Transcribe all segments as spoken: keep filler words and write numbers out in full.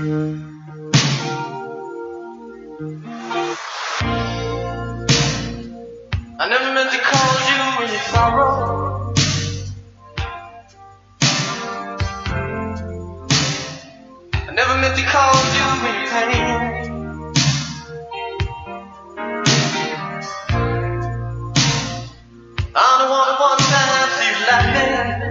I never meant to call you in your sorrow. I never meant to call you in your pain. I don't want to one time see you laughing.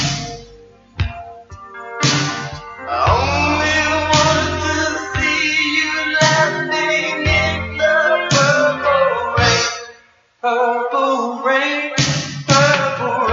I only want to see you laughing in the purple rain. Purple rain, purple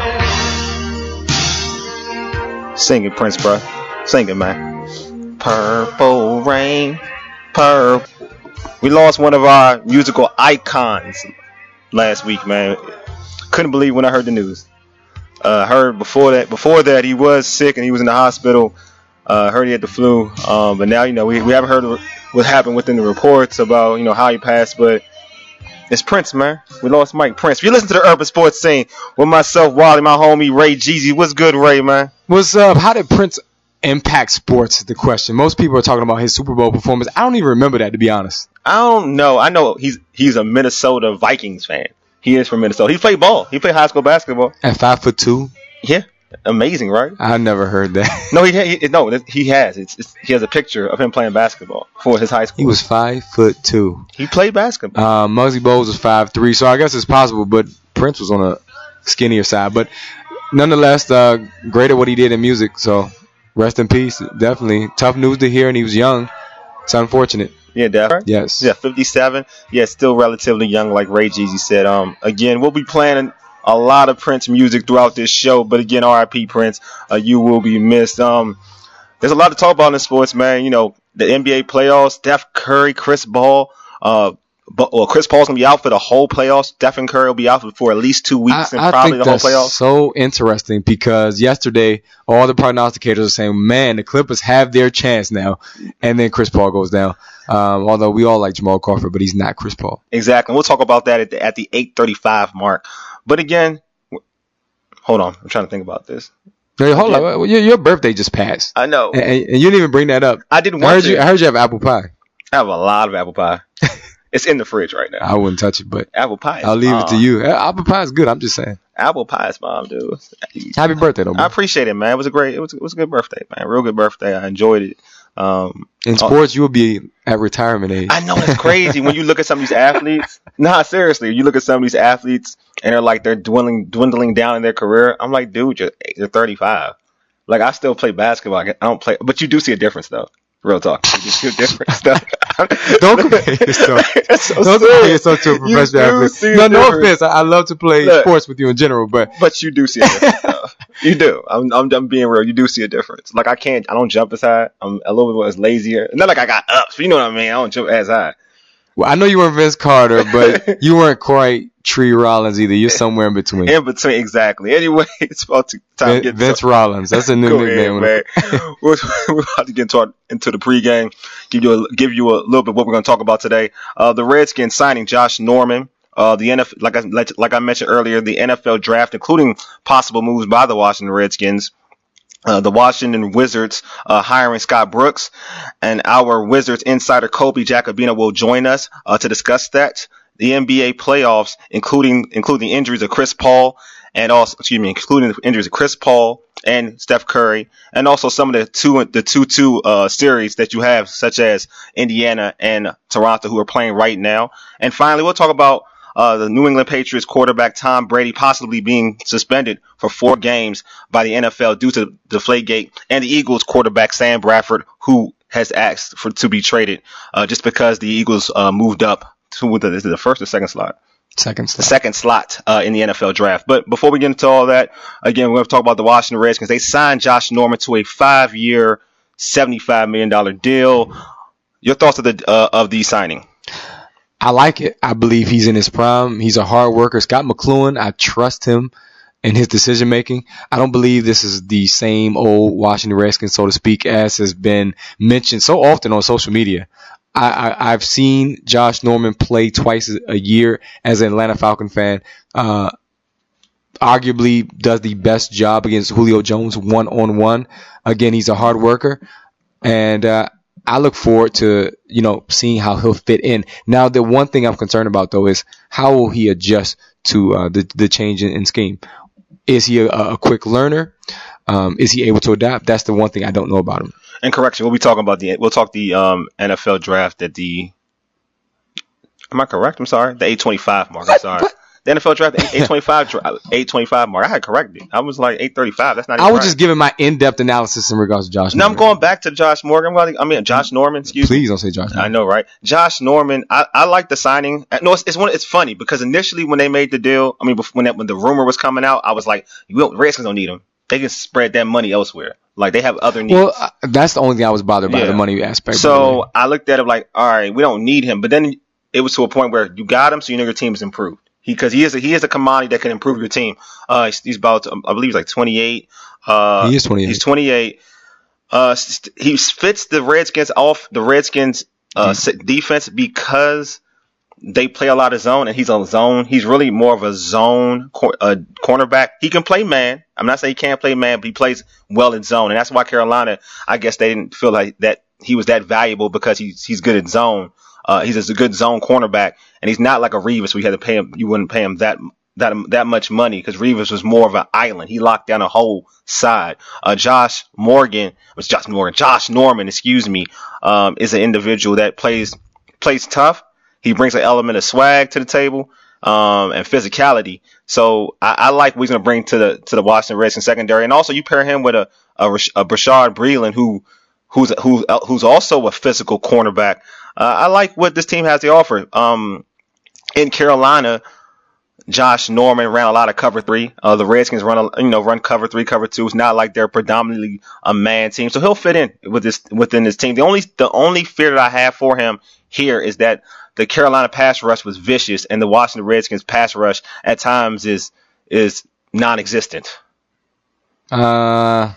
rain. Sing it, Prince, bro. Sing it, man. Purple rain, purple. We lost one of our musical icons last week, man. Couldn't believe when I heard the news. Uh, heard before that, before that he was sick and he was in the hospital. Uh, heard he had the flu. Um, but now, you know, we we haven't heard what happened within the reports about, you know, how he passed, but. It's Prince, man. We lost Mike Prince. If you listen to the Urban Sports Scene with myself, Wally, my homie, Ray Jeezy. What's good, Ray, man? What's up? How did Prince impact sports is the question. Most people are talking about his Super Bowl performance. I don't even remember that, to be honest. I don't know. I know he's he's a Minnesota Vikings fan. He is from Minnesota. He played ball. He played high school basketball. At five foot two? Yeah. Amazing, right? I never heard that. No, he, he no he has. It's, it's he has a picture of him playing basketball for his high school. He was five foot two. He played basketball. Uh, Muggsy Bogues was five three, so I guess it's possible. But Prince was on a skinnier side. But nonetheless, uh, great at what he did in music. So rest in peace. Definitely tough news to hear, and he was young. It's unfortunate. Yeah, definitely. Yes. Yeah, fifty-seven. Yeah, still relatively young, like Ray Jeezy said. Um, again, we'll be playing a lot of Prince music throughout this show, but again, R I P Prince, uh, you will be missed. Um, there's a lot to talk about in sports, man. You know, the N B A playoffs, Steph Curry, Chris Paul. Uh, but well, Chris Paul's gonna be out for the whole playoffs. Stephen Curry will be out for at least two weeks I, and I probably think the whole that's playoffs. So interesting because yesterday all the prognosticators are saying, "Man, the Clippers have their chance now," and then Chris Paul goes down. Um, although we all like Jamal Crawford, but he's not Chris Paul. Exactly. We'll talk about that at the, at the eight thirty-five mark. But again. Hold on, I'm trying to think about this. Hey, hold yeah. on, your, your birthday just passed. I know, and, and you didn't even bring that up. I didn't want I heard to. You, I heard you have apple pie. I have a lot of apple pie. It's in the fridge right now. I wouldn't touch it, but apple pie. Is I'll leave mom. it to you. Apple pie is good. I'm just saying. Apple pie is mom, dude. Happy birthday, though. Man. I appreciate it, man. It was a great. It was. It was a good birthday, man. Real good birthday. I enjoyed it. Um, in sports, uh, you will be at retirement age. I know, it's crazy when you look at some of these athletes. Nah, seriously, you look at some of these athletes and they're like they're dwindling, dwindling down in their career. I'm like, dude, you're, you're thirty-five. Like, I still play basketball. I don't play, but you do see a difference, though. Real talk. You do see a difference, though. Don't compare yourself. So don't compare yourself to a professional athlete. No, no offense. I, I love to play look, sports with you in general, but but you do see a difference, though. You do. I'm, I'm I'm being real. You do see a difference. Like, I can't. I don't jump as high. I'm a little bit as lazier. Not like I got ups, but you know what I mean. I don't jump as high. Well, I know you weren't Vince Carter, but you weren't quite Tree Rollins either. You're somewhere in between. In between, exactly. Anyway, it's about to time Vin, to get Vince to, Rollins. That's a new Go nickname. Ahead, man. we're, we're about to get into, our, into the pregame. Give you a, give you a little bit of what we're going to talk about today. Uh, the Redskins signing Josh Norman. Uh, the N F L, like I like I mentioned earlier, the N F L draft, including possible moves by the Washington Redskins. Uh, the Washington Wizards uh, hiring Scott Brooks, and our Wizards insider Kobe Jacobino will join us uh, to discuss that. The N B A playoffs, including including the injuries of Chris Paul, and also excuse me, including the injuries of Chris Paul and Steph Curry, and also some of the two the two two uh, series that you have, such as Indiana and Toronto, who are playing right now. And finally, we'll talk about Uh, the New England Patriots quarterback Tom Brady possibly being suspended for four games by the N F L due to Deflategate, and the Eagles quarterback Sam Bradford, who has asked for to be traded uh, just because the Eagles uh, moved up to the, the first or second slot. Second slot. The second slot uh, in the N F L draft. But before we get into all that, again, we're going to talk about the Washington Redskins. They signed Josh Norman to a five-year, seventy-five million dollars deal. Your thoughts of the uh, of the signing? I like it. I believe he's in his prime. He's a hard worker. Scott McCloughan, I trust him in his decision making. I don't believe this is the same old Washington Redskins, so to speak, as has been mentioned so often on social media. I, I, I've seen Josh Norman play twice a year as an Atlanta Falcon fan. Uh, arguably does the best job against Julio Jones one-on-one. Again, he's a hard worker. And uh, I look forward to, you know, seeing how he'll fit in. Now, the one thing I'm concerned about, though, is how will he adjust to uh, the, the change in, in scheme? Is he a, a quick learner? Um, is he able to adapt? That's the one thing I don't know about him. And correction, we'll be talking about the we'll talk the um, N F L draft at the. Am I correct? I'm sorry, the eight twenty-five mark. I'm sorry. What? The N F L draft, eight twenty-five, eight twenty-five mark. I had corrected. I was like eight thirty-five. That's not. Even I was right. just giving my in-depth analysis in regards to Josh. Now Norman. I'm going back to Josh Morgan. I mean, Josh Norman. Excuse Please me. don't say Josh Norman. I know, right? Josh Norman. I, I like the signing. No, it's it's, one, it's funny because initially when they made the deal, I mean, when that, when the rumor was coming out, I was like, "You don't, Redskins don't need him. They can spread that money elsewhere. Like they have other needs." Well, uh, that's the only thing I was bothered by, Yeah. the money aspect. So I looked at it like, all right, we don't need him. But then it was to a point where you got him, so you know your team is improved. He because he is a, he is a commodity that can improve your team. Uh, he's, he's about I believe he's like twenty-eight. Uh, He is twenty-eight. He's twenty-eight. Uh, st- he fits the Redskins off the Redskins uh, mm. defense because they play a lot of zone, and he's a zone. He's really more of a zone cor- uh, cornerback. He can play man. I'm not saying he can't play man, but he plays well in zone, and that's why Carolina, I guess, they didn't feel like that he was that valuable because he's he's good at zone. Uh, he's just a good zone cornerback, and he's not like a Revis where you had to pay him. You wouldn't pay him that that that much money because Revis was more of an island. He locked down a whole side. Uh, Josh Morgan was Josh Morgan. Josh Norman, excuse me, um, is an individual that plays plays tough. He brings an element of swag to the table um, and physicality. So I, I like what he's going to bring to the to the Washington Redskins secondary. And also you pair him with a a, a Brashard Breeland who who's who's who's also a physical cornerback. Uh, I like what this team has to offer. Um, in Carolina, Josh Norman ran a lot of cover three. Uh, the Redskins run a, you know run cover three, cover two. It's not like they're predominantly a man team, so he'll fit in with this within this team. The only the only fear that I have for him here is that the Carolina pass rush was vicious, and the Washington Redskins pass rush at times is is non-existent. Uh,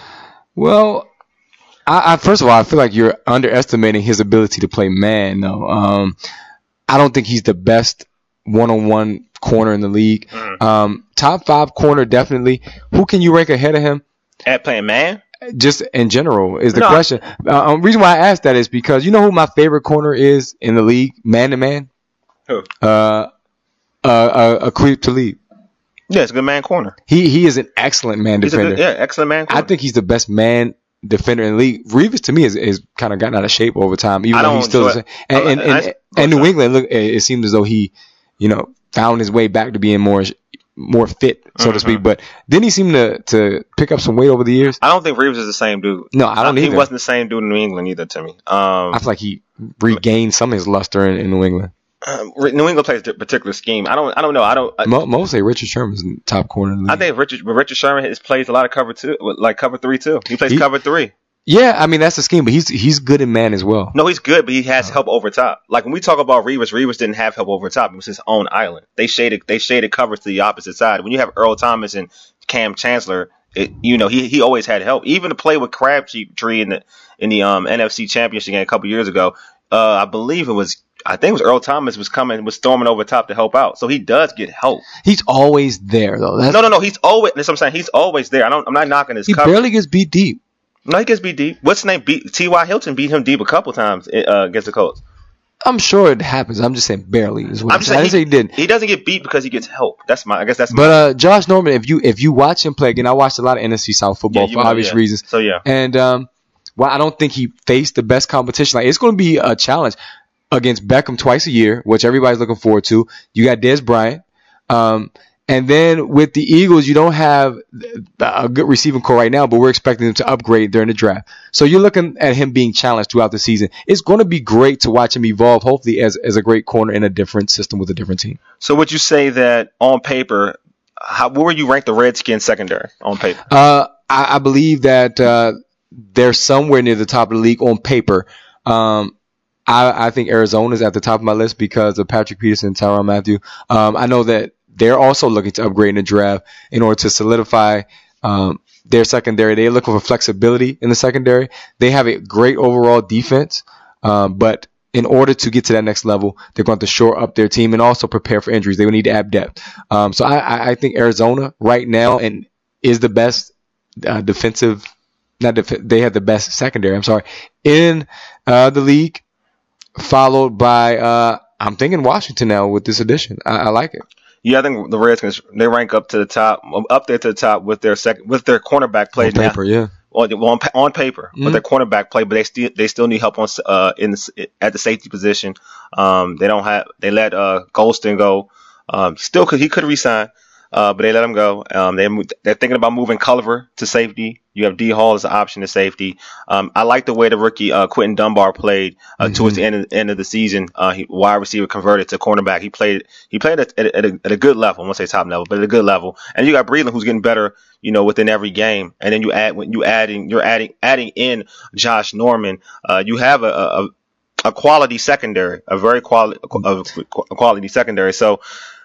well, I, I first of all, I feel like you're underestimating his ability to play man. Though, um, I don't think he's the best one-on-one corner in the league. Mm. Um, top five corner definitely. Who can you rank ahead of him at playing man? Just in general is the no. question. Uh, um, reason why I asked that is because you know who my favorite corner is in the league, man to man. Who? Uh, uh, uh, Aqib Talib. Yeah, it's a good man corner. He he is an excellent man he's defender. A good, yeah, excellent man corner. I think he's the best man defender in the league. Revis to me is, is kind of gotten out of shape over time, even I though don't he's still the same. And, and, and, and, and New England, look, it seemed as though he, you know, found his way back to being more. more fit, so mm-hmm. to speak. But didn't he seem to, to pick up some weight over the years? I don't think Reeves is the same dude. No, I don't I, either. He wasn't the same dude in New England either to me. Um, I feel like he regained some of his luster in, in New England. Um, New England plays a particular scheme. I don't I don't know. I don't. I, Mo, most say Richard Sherman's top corner in the league. I think Richard Richard Sherman has plays a lot of cover two, like cover three too. He plays he, cover three. Yeah, I mean that's the scheme, but he's he's good in man as well. No, he's good, but he has help over top. Like when we talk about Revis, Revis didn't have help over top. It was his own island. They shaded they shaded covers to the opposite side. When you have Earl Thomas and Cam Chancellor, it, you know he he always had help. Even to play with Crabtree in the in the um, N F C Championship game a couple years ago, uh, I believe it was I think it was Earl Thomas was coming was storming over top to help out. So he does get help. He's always there though. That's, no, no, no. He's always. That's what I'm saying. He's always there. I don't. I'm not knocking his. He coverage. barely gets beat deep. No, he gets beat deep. What's his name? Beat T Y. Hilton beat him deep a couple times uh, against the Colts. I'm sure it happens. I'm just saying barely is what I'm I'm just saying. saying I didn't he, say he didn't. He doesn't get beat because he gets help. That's my. I guess that's. But my, uh, Josh Norman, if you if you watch him play again, I watched a lot of N F C South football yeah, for know, obvious yeah. reasons. So yeah. And um, well, I don't think he faced the best competition. Like it's going to be a challenge against Beckham twice a year, which everybody's looking forward to. You got Dez Bryant. Um, And then with the Eagles, you don't have a good receiving core right now, but we're expecting them to upgrade during the draft. So you're looking at him being challenged throughout the season. It's going to be great to watch him evolve, hopefully as as a great corner in a different system with a different team. So would you say that on paper, how, where would you rank the Redskins secondary on paper? Uh, I, I believe that uh, they're somewhere near the top of the league on paper. Um, I, I think Arizona's at the top of my list because of Patrick Peterson and Tyrann Mathieu. Um, I know that they're also looking to upgrade in the draft in order to solidify um, their secondary. They're looking for flexibility in the secondary. They have a great overall defense, um, but in order to get to that next level, they're going to shore up their team and also prepare for injuries. They will need to add depth. Um, so I, I think Arizona right now and is the best uh, defensive not def- they had the best secondary. I'm sorry, in uh, the league, followed by uh, I'm thinking Washington now with this addition. I, I like it. Yeah, I think the Redskins they rank up to the top, up there to the top with their second with their cornerback play On paper, now. yeah. On, on, on paper, Mhm. with their cornerback play, but they still they still need help on uh in the, at the safety position. Um, they don't have they let uh Golston go. Um, still could he could resign, uh, but they let him go. Um, they they're thinking about moving Culliver to safety. You have D Hall as an option to safety. Um, I like the way the rookie uh, Quentin Dunbar played uh, Mhm. towards the end of, end of the season. Uh, he, wide receiver converted to cornerback. He played he played at, at, a, at a good level. I won't say top level, but at a good level. And you got Breland who's getting better, you know, within every game. And then you add when you adding you're adding adding in Josh Norman. Uh, you have a, a a quality secondary, a very quality a quality secondary. So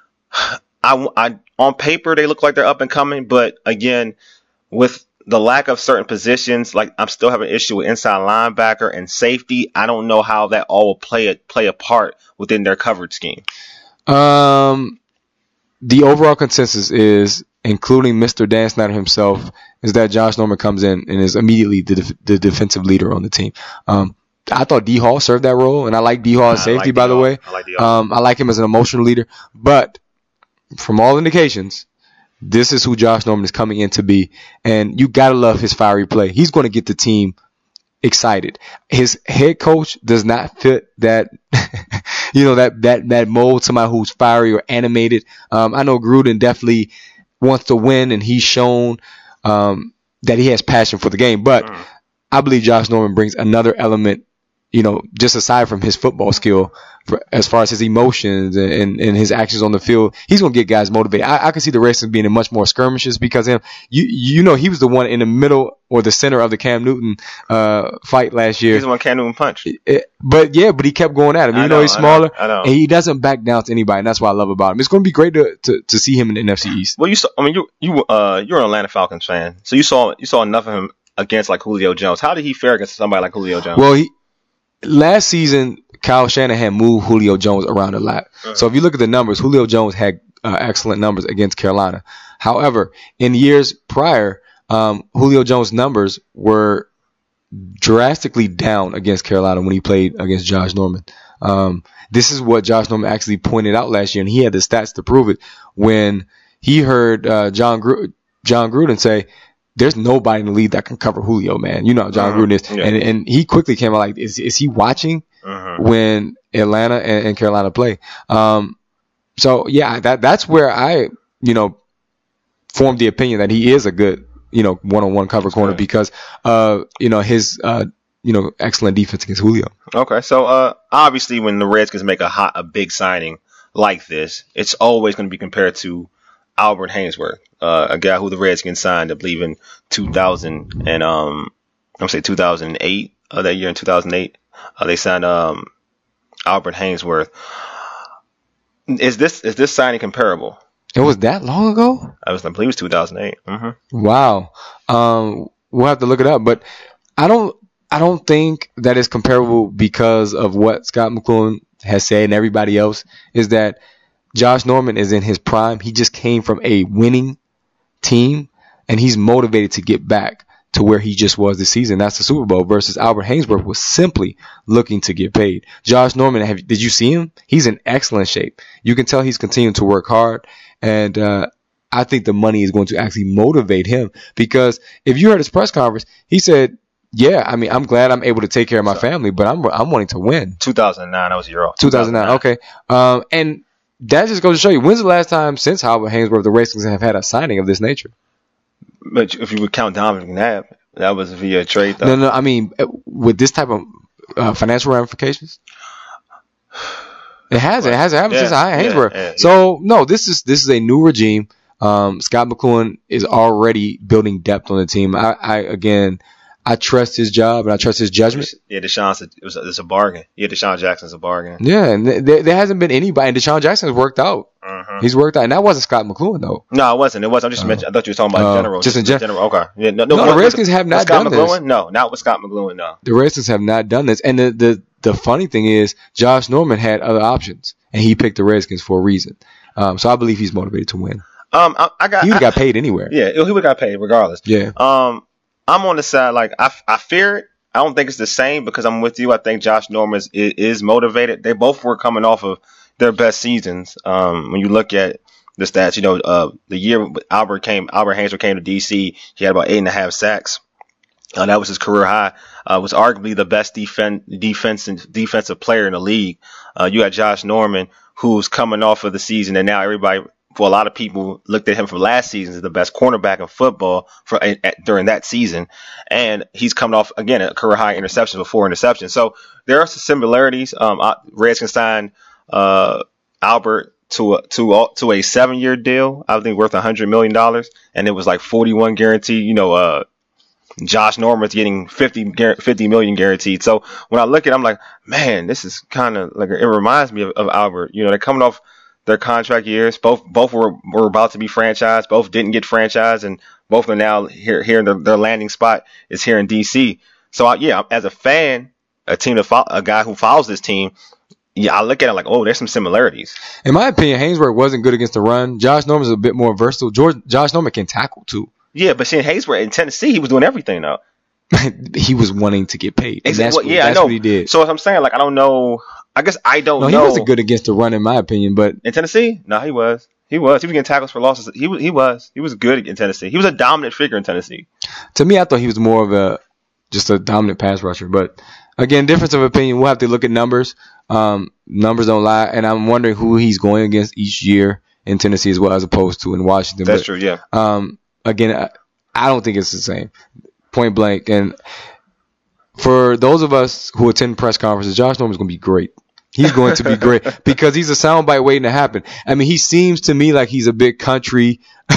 I, I on paper they look like they're up and coming, but again with the lack of certain positions, like I'm still having an issue with inside linebacker and safety. I don't know how that all will play a, play a part within their coverage scheme. Um, the overall consensus is, including Mister Dan Snyder himself, is that Josh Norman comes in and is immediately the, def- the defensive leader on the team. Um, I thought D Hall served that role, and I like D Hall as I safety, like by the D-Hall. way. I like D-Hall. Um, I like him as an emotional leader, but from all indications, this is who Josh Norman is coming in to be, and you gotta love his fiery play. He's going to get the team excited. His head coach does not fit that, you know, that that that mold. Somebody who's fiery or animated. Um, I know Gruden definitely wants to win, and he's shown um, that he has passion for the game. But Mm. I believe Josh Norman brings another element, you know, just aside from his football skill, for, as far as his emotions and, and, and his actions on the field. He's going to get guys motivated. I, I can see the Redskins being in much more skirmishes because of him. You you know, he was the one in the middle or the center of the Cam Newton uh, fight last year. He's the one Cam Newton punched. It- but yeah, but he kept going at him. I Even though know, he's I know, smaller, I know. and he doesn't back down to anybody. And that's what I love about him. It's going to be great to, to, to see him in the N F C East. Well, you saw. I mean, you you uh you're an Atlanta Falcons fan, so you saw you saw enough of him against like Julio Jones. How did he fare against somebody like Julio Jones? Well, he last season, Kyle Shanahan moved Julio Jones around a lot. Uh-huh. So if you look at the numbers, Julio Jones had uh, excellent numbers against Carolina. However, in years prior, um, Julio Jones' numbers were drastically down against Carolina when he played against Josh Norman. Um, this is what Josh Norman actually pointed out last year, and he had the stats to prove it when he heard uh, John Gru- John Gruden say, "There's nobody in the league that can cover Julio, man." You know how John Uh-huh. Gruden is, Yeah. and and he quickly came out like, "Is is he watching Uh-huh. when Atlanta and, and Carolina play?" Um, so yeah, that that's where I you know formed the opinion that he is a good you know one-on-one cover That's corner good. because uh you know his uh you know excellent defense against Julio. Okay, so uh, obviously when the Redskins make a hot, a big signing like this, it's always going to be compared to Albert Hainsworth, uh, a guy who the Redskins signed, I believe, in two thousand and um, I'm gonna say two thousand eight. Uh, that year in two thousand eight, uh, they signed um Albert Hainsworth. Is this is this signing comparable? It was that long ago? I was, I believe, it was two thousand eight. Mm-hmm. Wow. Um, we'll have to look it up, but I don't. I don't think that is comparable because of what Scott McCloughan has said and everybody else is that Josh Norman is in his prime. He just came from a winning team, and he's motivated to get back to where he just was this season. That's the Super Bowl versus Albert Hainsworth was simply looking to get paid. Josh Norman, have, did you see him? He's in excellent shape. You can tell he's continuing to work hard, and uh, I think the money is going to actually motivate him because if you heard his press conference, he said, yeah, I mean, I'm glad I'm able to take care of my family, but I'm I'm wanting to win. two thousand nine, that was a year off. two thousand nine, okay. Um, and that just goes to show you, when's the last time since Albert Hainsworth the Redskins have had a signing of this nature? But if you would count Donovan McNabb, that was via trade, though. No, no, I mean, uh, with this type of uh, financial ramifications, it has, it has happened Yeah, since I yeah, Hainsworth. yeah, yeah. So no, this is this is a new regime. Um, Scott McCloughan is already building depth on the team. I, I again, I trust his job and I trust his judgment. Yeah, Deshaun said it was a, it's a bargain. Yeah, Deshaun Jackson's a bargain. Yeah, and th- there, there hasn't been anybody. And Deshaun Jackson's worked out. Uh-huh. He's worked out, and that wasn't Scott McCloughan though. No, it wasn't. It wasn't. I'm just Oh. mentioning. I thought you were talking about Oh, in general. just in gen- Okay. Yeah, no, No, the what- Redskins have with not Scott done this. McCloughan? No, not with Scott McCloughan. No. The Redskins have not done this, and the, the the funny thing is, Josh Norman had other options, and he picked the Redskins for a reason. Um, so I believe he's motivated to win. Um, I, I got. He would I, have got paid anywhere. Yeah, he would have got paid regardless. Yeah. Um, I'm on the side like I, I fear it. I don't think it's the same because I'm with you. I think Josh Norman is, is motivated. They both were coming off of their best seasons. Um, when you look at the stats, you know, uh, the year Albert came, Albert Hainsworth came to D C, he had about eight and a half sacks. Uh, that was his career high. Uh, was arguably the best defense, defensive, defensive player in the league. Uh, you had Josh Norman, who's coming off of the season, and now everybody, for a lot of people, looked at him from last season as the best cornerback in football for at, during that season. And he's coming off, again, a career high interceptions with four interceptions. So there are some similarities. Um, Redskins signed uh, Albert to a, to a, to a seven-year deal, I think worth one hundred million dollars, and it was like forty-one guaranteed. You know, uh, Josh Norman's getting fifty, fifty million guaranteed. So when I look at it, I'm like, man, this is kind of like, it reminds me of, of Albert. You know, they're coming off their contract years. Both both were, were about to be franchised. Both didn't get franchised, and both are now here. Here, their, their landing spot is here in D C. So I, yeah, as a fan, a team to follow, a guy who follows this team, yeah, I look at it like, oh, there's some similarities. In my opinion, Hainsworth wasn't good against the run. Josh Norman's a bit more versatile. George, Josh Norman can tackle too. Yeah, but seeing Hainsworth in Tennessee, he was doing everything though. He was wanting to get paid. And that's well, what, yeah, that's I know. what he did. So as I'm saying, like, I don't know. I guess I don't no, know. He wasn't good against the run, in my opinion. But in Tennessee, no, he was. He was. He was getting tackles for losses. He was. He was. He was good in Tennessee. He was a dominant figure in Tennessee. To me, I thought he was more of a just a dominant pass rusher. But again, difference of opinion. We'll have to look at numbers. Um, numbers don't lie, and I'm wondering who he's going against each year in Tennessee as well as opposed to in Washington. That's but, true. Yeah. Um, again, I, I don't think it's the same. Point blank. And for those of us who attend press conferences, Josh Norman's going to be great. He's going to be great because he's a soundbite waiting to happen. I mean, he seems to me like he's a big country.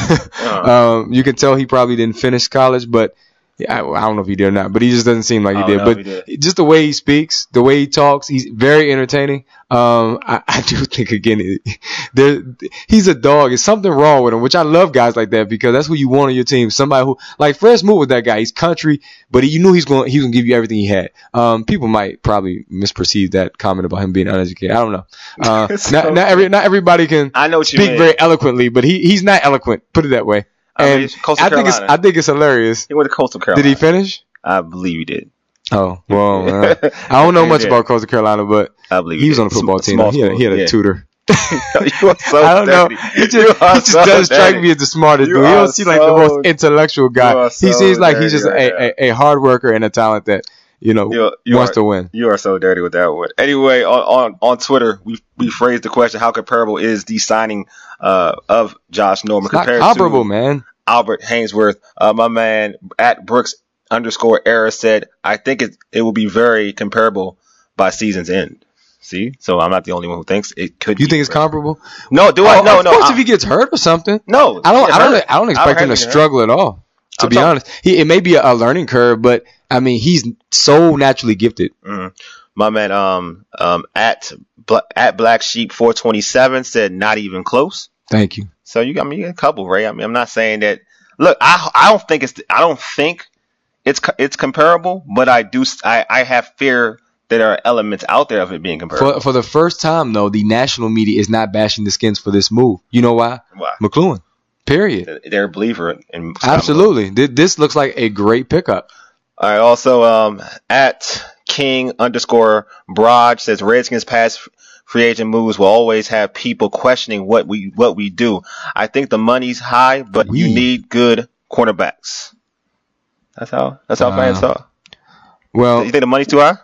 uh-huh. um, you can tell he probably didn't finish college, but yeah, I, I don't know if he did or not, but he just doesn't seem like he did. But he did. Just the way he speaks, the way he talks, he's very entertaining. Um, I, I do think, again, there, he's a dog. There's something wrong with him, which I love guys like that because that's who you want on your team. Somebody who, like Fred Smoot was that guy. He's country, but he, you knew he's going, he was going to give you everything he had. Um, people might probably misperceive that comment about him being uneducated. I don't know. Uh, so not, not every, not everybody can I know what you speak mean. very eloquently, but he, he's not eloquent. Put it that way. And I, mean, I think it's I think it's hilarious. He went to Coastal Carolina. Did he finish? I believe he did. Oh well, uh, I don't know much about Coastal Carolina, but I believe he was did. on the football Small, team. He had, he had a yeah. tutor. You are so I don't dirty. know. He just, he just so does dirty. strike me as the smartest you dude. He don't seem so, like the most intellectual guy. So he seems like he's just right a, a, a hard worker and a talent that you know you, you wants are, to win. You are so dirty with that one. Anyway, on on, on Twitter, we we phrased the question: how comparable is the signing uh, of Josh Norman It's not compared comparable, to man. Albert Hainsworth? Uh, my man at Brooks underscore era said, I think it it will be very comparable by season's end. See, so I'm not the only one who thinks it could. You be think it's comparable? No, do I? Oh, no, of no. course, I'm, if he gets hurt or something. No, I don't. I don't. hurt. I don't expect him to struggle hurt. at all. To I'm be talking, honest, he it may be a, a learning curve, but I mean, he's so naturally gifted. Mm-hmm. My man, um, um, at at Black Sheep four twenty-seven said not even close. Thank you. So you got me a couple, Ray. I mean, I'm not saying that. Look, I I don't think it's I don't think it's it's comparable, but I do I, I have fear that there are elements out there of it being comparable. For for the first time, though, the national media is not bashing the Skins for this move. You know why? Why? McCloughan. Period. They're a believer in Scott Absolutely. McCloughan. This looks like a great pickup. All right. Also, um, at King underscore Broad says Redskins past free agent moves will always have people questioning what we what we do. I think the money's high, but we. you need good cornerbacks. That's how that's how uh, fans talk. Well, you think the money's too high?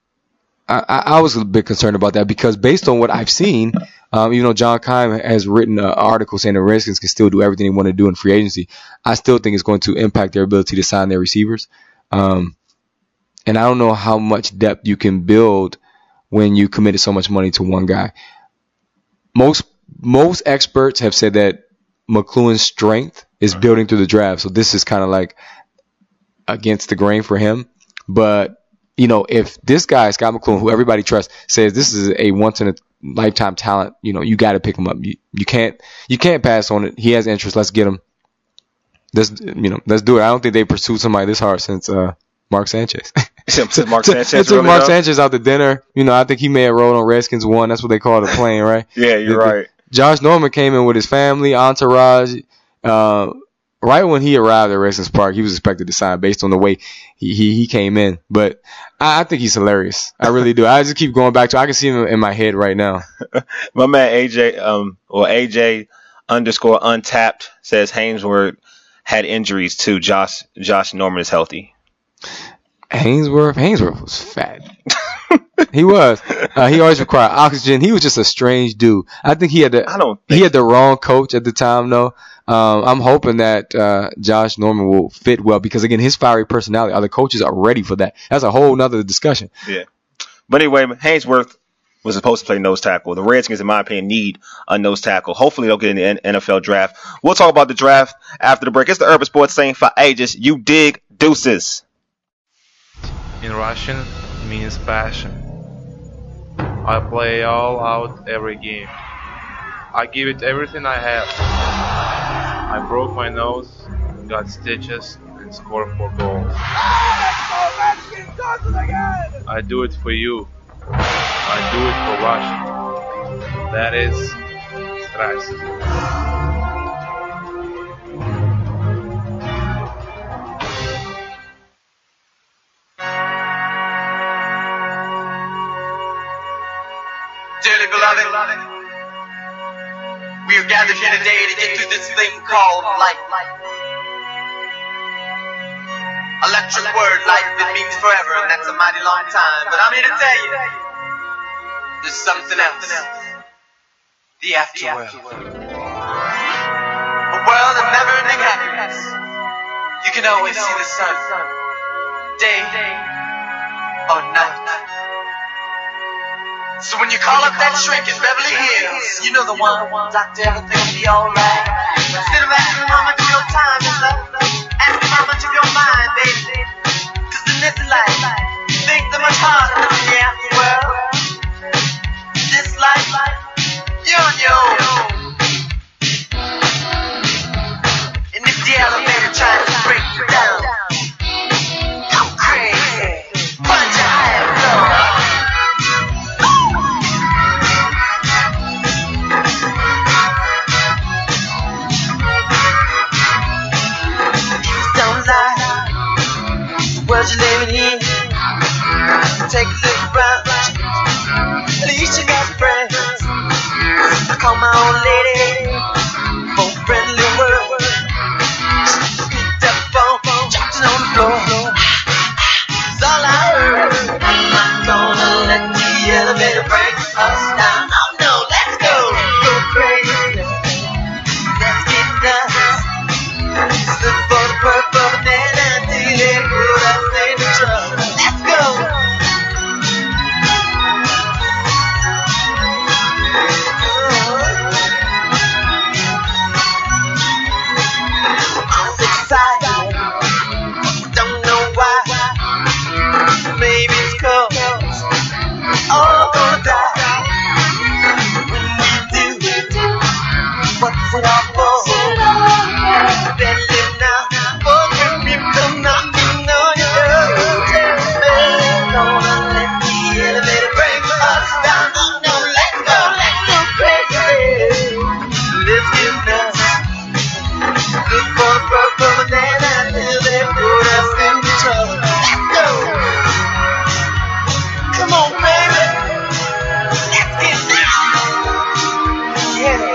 I, I was a bit concerned about that because based on what I've seen, um, even though John Keim has written an article saying the Redskins can still do everything they want to do in free agency, I still think it's going to impact their ability to sign their receivers. Um, and I don't know how much depth you can build when you committed so much money to one guy. Most most experts have said that McCloughan's strength is building through the draft. So this is kind of like against the grain for him. But, you know, if this guy, Scott McCloughan, who everybody trusts, says this is a once-in-a-lifetime talent, you know, you got to pick him up. You, you can't you can't pass on it. He has interest. Let's get him. Let's, you know, let's do it. I don't think they pursued somebody this hard since uh, Mark Sanchez. Since Mark Sanchez It took really Mark up? Sanchez out to dinner. You know, I think he may have rolled on Redskins one. That's what they call it, a plane, right? Yeah, you're the, right. The, Josh Norman came in with his family, entourage, uh, right when he arrived at Redskins Park, he was expected to sign based on the way he he, he came in. But I, I think he's hilarious. I really do. I just keep going back to. I can see him in my head right now. My man A J, um, or A J underscore untapped says Haynesworth had injuries too. Josh Josh Norman is healthy. Haynesworth, Haynesworth was fat. He was. Uh, he always required oxygen. He was just a strange dude. I think he had the. I don't. Think he had the wrong coach at the time, though. Um, I'm hoping that uh, Josh Norman will fit well because again, his fiery personality. Other coaches are ready for that. That's a whole nother discussion. Yeah. But anyway, Haynesworth was supposed to play nose tackle. The Redskins, in my opinion, need a nose tackle. Hopefully, they'll get in the N F L draft. We'll talk about the draft after the break. It's the Urban Sports saying for ages, you dig deuces. In Russian, means passion. I play all out every game. I give it everything I have. I broke my nose, got stitches, and scored four goals. I do it for you. I do it for Russia. That is страсть. Dearly beloved, we are gathered here today to get through this thing called life. Electric word, life, it means forever, and that's a mighty long time. But I'm here to tell you, there's something else. The afterworld. A world of never-ending happiness. You can always see the sun, day or night. So when you call up that shrink in Beverly Hills, you know the one, doctor, everything will be alright. Instead of asking how much of your time is left, ask him how much of your mind, baby. Cause in this life, things are much harder than in the afterworld. This life, you're on your own. And if the elevator tries to break you down, go crazy, punch a higher floor. World you're living in, take a look around. At least you got friends. I call my old lady for a friendly word. She picked up the phone, dropped it on the floor. It's all I heard. I'm not gonna let the elevator break us down. Oh no, let's go, go crazy. Let's get nuts. Look for the purple banana till it put us in the trouble. Let's go. I'm so excited. Don't know why. Maybe it's 'cause all gonna die. When we do, what's it all for? Better live now. For your people knocking on your door. Gonna let the elevator break us down. Oh no, let's go, let's go crazy. Let's get nuts. Look for the purple banana till they put us in the trouble. Let's go. Come on, baby. Let's get nuts. Yeah.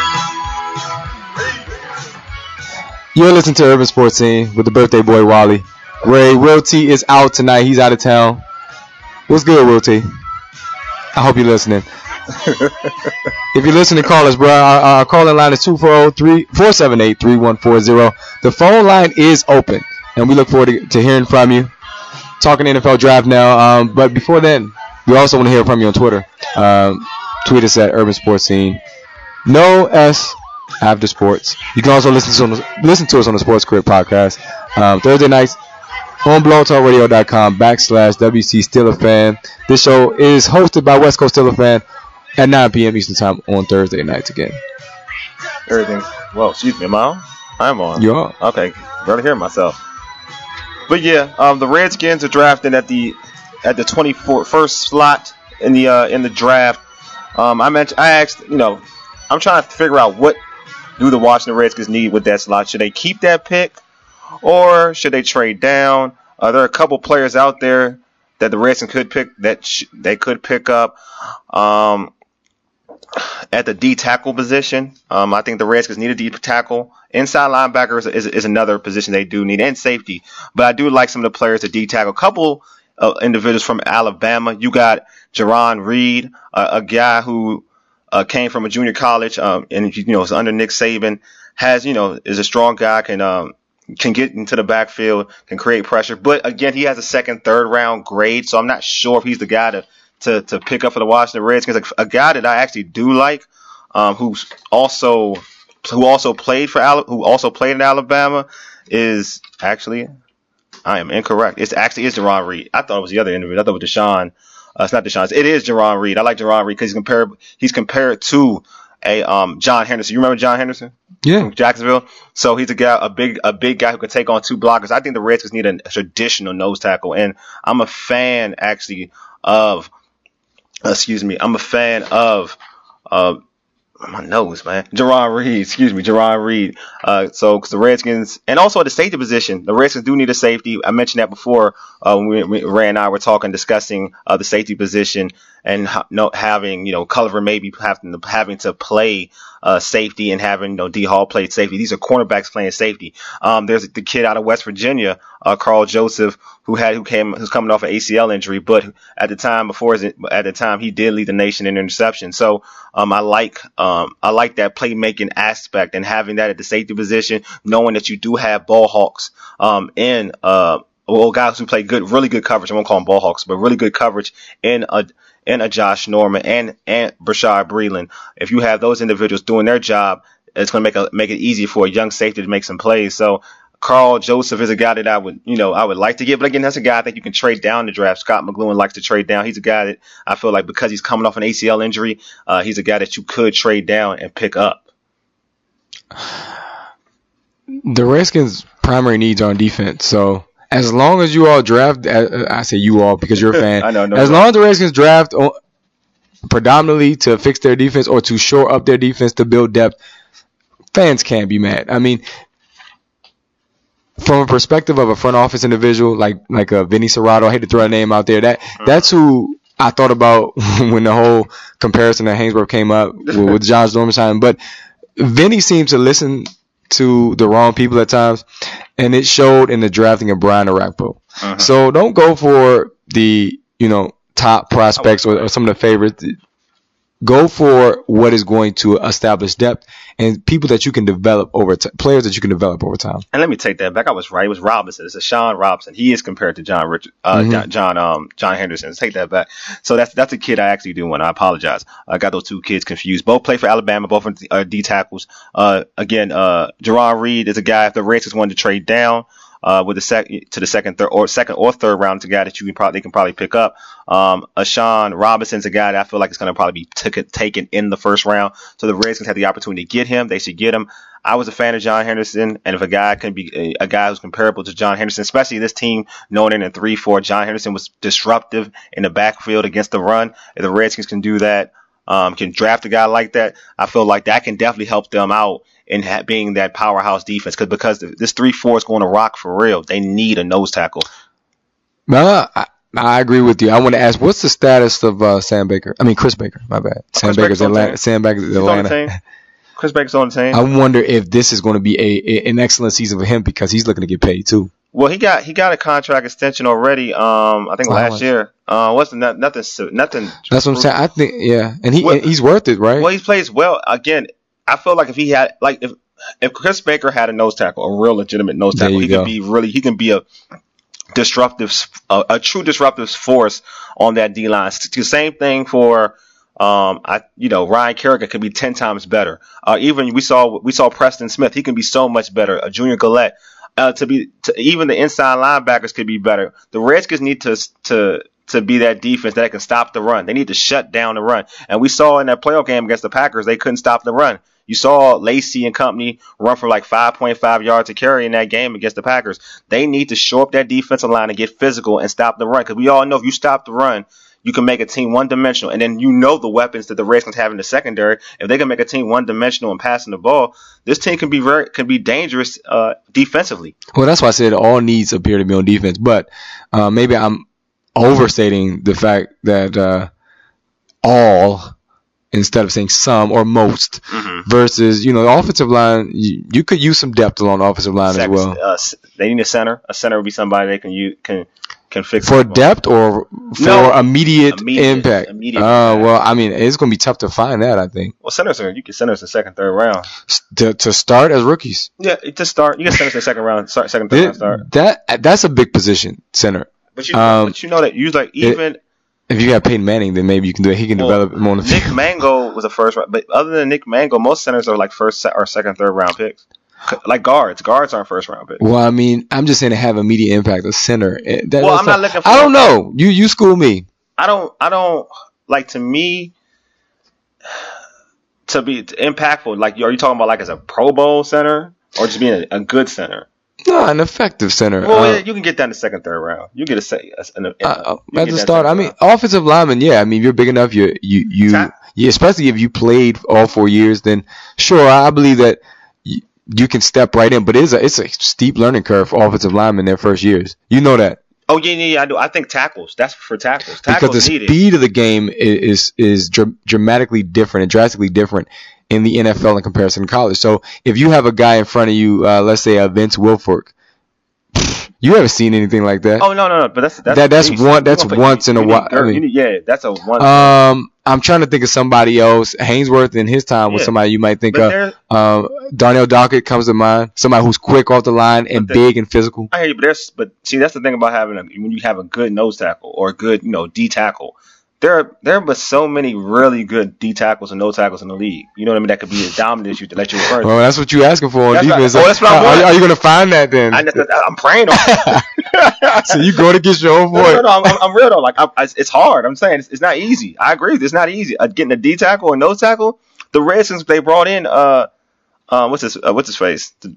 You're listening to Urban Sports Scene with the birthday boy Wally. Ray, Will T is out tonight. He's out of town. What's good, Will T? I hope you're listening. If you're listening, call us, bro. Our, our calling line is two four zero, four seven eight, three one four zero. The phone line is open, and we look forward to, to hearing from you. Talking N F L draft now, um, but before then, we also want to hear from you on Twitter. Um, tweet us at Urban Sports Scene. No S after sports. You can also listen to, on the, listen to us on the Sports Crib podcast. Um, Thursday nights on blogtalkradio.com backslash WC Steeler Fan. This show is hosted by West Coast Steeler Fan at nine p.m. Eastern Time on Thursday nights again. Everything. Well, excuse me, am I on? I'm on. You are. Okay, barely hear myself. But yeah, um, the Redskins are drafting at the at the twenty-first slot in the uh, in the draft. Um, I mentioned, I asked, you know, I'm trying to figure out what do the Washington Redskins need with that slot? Should they keep that pick, or should they trade down? Uh, there are a couple players out there that the Redskins could pick that sh- they could pick up. Um, At the D tackle position, um, I think the Redskins need a D tackle. Inside linebacker is, is, is another position they do need, and safety. But I do like some of the players at D tackle. A couple uh, individuals from Alabama. You got Jerron Reed, uh, a guy who uh, came from a junior college, um, and you know is under Nick Saban. Has you know is a strong guy, can um, can get into the backfield, can create pressure. But again, he has a second, third round grade, so I'm not sure if he's the guy to. To, to pick up for the Washington Redskins, a, a guy that I actually do like, um, who's also who also played for Al- who also played in Alabama, is actually I am incorrect. It's actually is Jerron Reed. I thought it was the other individual. I thought it was Deshaun. Uh, it's not Deshaun. It is Jerron Reed. I like Jerron Reed because he's compared he's compared to a um, John Henderson. You remember John Henderson? Yeah, From Jacksonville. So he's a guy, a big, a big guy who can take on two blockers. I think the Redskins need a, a traditional nose tackle, and I'm a fan actually of. Excuse me. I'm a fan of uh, my nose, man. Jerron Reed. Excuse me, Jerron Reed. Uh, so, because the Redskins, and also at the safety position, the Redskins do need a safety. I mentioned that before uh, when we, we, Ray and I were talking, discussing uh, the safety position and ha- no, having, you know, Culliver maybe having to, having to play uh, safety and having, you know, D Hall play safety. These are cornerbacks playing safety. Um, there's the kid out of West Virginia, uh, Carl Joseph, who had who came who's coming off an A C L injury, but at the time before his, at the time he did lead the nation in interception. So um, I like um, I like that playmaking aspect and having that at the safety position, knowing that you do have ball hawks um, in uh, well guys who play good, really good coverage. I won't call them ball hawks, but really good coverage in a in a Josh Norman and and Brashad Breeland. If you have those individuals doing their job, it's going to make a, make it easier for a young safety to make some plays. So. Carl Joseph is a guy that I would, you know, I would like to get, but again, that's a guy I think you can trade down the draft. Scott McLuhan likes to trade down. He's a guy that I feel like because he's coming off an A C L injury, uh, he's a guy that you could trade down and pick up. The Redskins' primary needs are on defense. So as long as you all draft, I say you all because you're a fan. I know. No, as no. long as the Redskins draft predominantly to fix their defense or to shore up their defense to build depth, fans can't be mad. I mean. From a perspective of a front office individual like like a Vinny Serrato, I hate to throw a name out there. That that's who I thought about when the whole comparison to Hainsworth came up with, with Josh Dormeshine. But Vinny seemed to listen to the wrong people at times, and it showed in the drafting of Brian Orakpo. Uh-huh. So don't go for the you know top prospects or, or some of the favorites. Go for what is going to establish depth and people that you can develop over time, players that you can develop over time. And let me take that back. I was right. It was Robinson. It's a Sean Robinson. He is compared to John Richard, uh, mm-hmm. John, John, um, John Henderson. Let's take that back. So that's that's a kid I actually do want. I apologize. I got those two kids confused. Both play for Alabama. Both are uh, D tackles. Uh, again, uh, Jerron Reed is a guy if the Redskins wanted to trade down. Uh, with the sec to the second, third, or second or third round, to a guy that you can probably can probably pick up. Um, Ashawn Robinson's a guy that I feel like is going to probably be t- taken in the first round. So the Redskins have the opportunity to get him. They should get him. I was a fan of John Henderson, and if a guy can be a, a guy who's comparable to John Henderson, especially this team knowing it in three four, John Henderson was disruptive in the backfield against the run. If the Redskins can do that, um, can draft a guy like that, I feel like that can definitely help them out in ha- being that powerhouse defense, cause, because this three four is going to rock for real. They need a nose tackle. Well, I, I agree with you. I want to ask, what's the status of uh, Sam Baker? I mean, Chris Baker. My bad. Sam Chris Baker's Atlanta. Sam Baker's Atlanta. Chris Baker's on the team. I wonder if this is going to be a, a an excellent season for him because he's looking to get paid too. Well, he got he got a contract extension already. Um, I think wow. last year. Uh, wasn't that nothing? Nothing. That's what I'm saying. I think yeah, and he well, he's worth it, right? Well, he plays well. Again, I feel like if he had like if if Chris Baker had a nose tackle, a real legitimate nose tackle, he go. could be really he can be a disruptive, a, a true disruptive force on that D line. It's the same thing for. Um, I, you know, Ryan Kerrigan could be ten times better. Uh, even we saw, we saw Preston Smith. He can be so much better. A Junior Gillette, uh, to be, to, even the inside linebackers could be better. The Redskins need to, to, to be that defense that can stop the run. They need to shut down the run. And we saw in that playoff game against the Packers, they couldn't stop the run. You saw Lacey and company run for like five point five yards to carry in that game against the Packers. They need to shore up that defensive line and get physical and stop the run. Because we all know if you stop the run, you can make a team one-dimensional. And then you know the weapons that the Redskins have in the secondary. If they can make a team one-dimensional and passing the ball, this team can be very can be dangerous uh, defensively. Well, that's why I said all needs appear to be on defense. But uh, maybe I'm overstating the fact that uh, all instead of saying some or most Mm-hmm. versus, you know, the offensive line, you, you could use some depth along the offensive line Second, as well. uh, s- they need a center. A center would be somebody they can use, can can fix For the ball. depth or for No, immediate, immediate- impact? immediate uh, impact. well, I mean, it's going to be tough to find that, I think, Well, centers are you can centers in second, third round. S- to, to start as rookies. Yeah, to start, you get centers in second round, start, second, third round start. That That's a big position, center. But you, Um, but you know that you like even If you got Peyton Manning, then maybe you can do it. He can well, develop him on the Nick field. Mango was a first round, but other than Nick Mango, most centers are like first se- or second, third round picks. Like guards, guards aren't first round picks. Well, I mean, I'm just saying to have immediate impact. A center. eh, That, Well, that's I'm not looking for- I don't know. You you school me. I don't, I don't like to me to be impactful. Like, are you talking about like as a Pro Bowl center or just being a, a good center? No, an effective center. Well, Uh, yeah, you can get down to second, third round. You get a say an, an, uh, uh, you can at get the that start, I second mean, round. offensive lineman. Yeah, I mean, you're big enough. You you you. Ta- Yeah, especially if you played all four years, then sure, I believe that you, you can step right in. But it's a it's a steep learning curve for offensive linemen their first years. You know that. Oh yeah, yeah, yeah, I do. I think tackles. That's for tackles. Because Tackles the needed. speed of the game is is, is dr- dramatically different and drastically different in the N F L in comparison to college. So if you have a guy in front of you, uh, let's say a Vince Wilfork, you haven't seen anything like that. Oh no, no, no. But that's that's That- that's beast. one- You that's gonna put- once in you a need while. Dirk, I mean- you need- yeah, that's a one. Um, I'm trying to think of somebody else. Hainsworth in his time was Yeah. somebody you might think but of. there, Um, Darnell Dockett comes to mind. Somebody who's quick off the line and But the- big and physical. I hear you, but there's but see that's the thing about having a when you have a good nose tackle or a good you know D tackle. There are there are so many really good D tackles and nose tackles in the league. You know what I mean? That could be as dominant as you that you refer to. Well, that's what you're asking for on That's defense. what- oh, that's what I'm are, doing. are you going to find that then? I, I'm praying on. it. So you go to get your own No, no, boy. no, I'm, I'm I'm real though. Like I, I, it's hard. I'm saying it's, it's not easy. I agree. It's not easy. Uh, getting a D tackle and nose tackle. The Redskins they brought in uh, uh what's his uh, what's his face? The,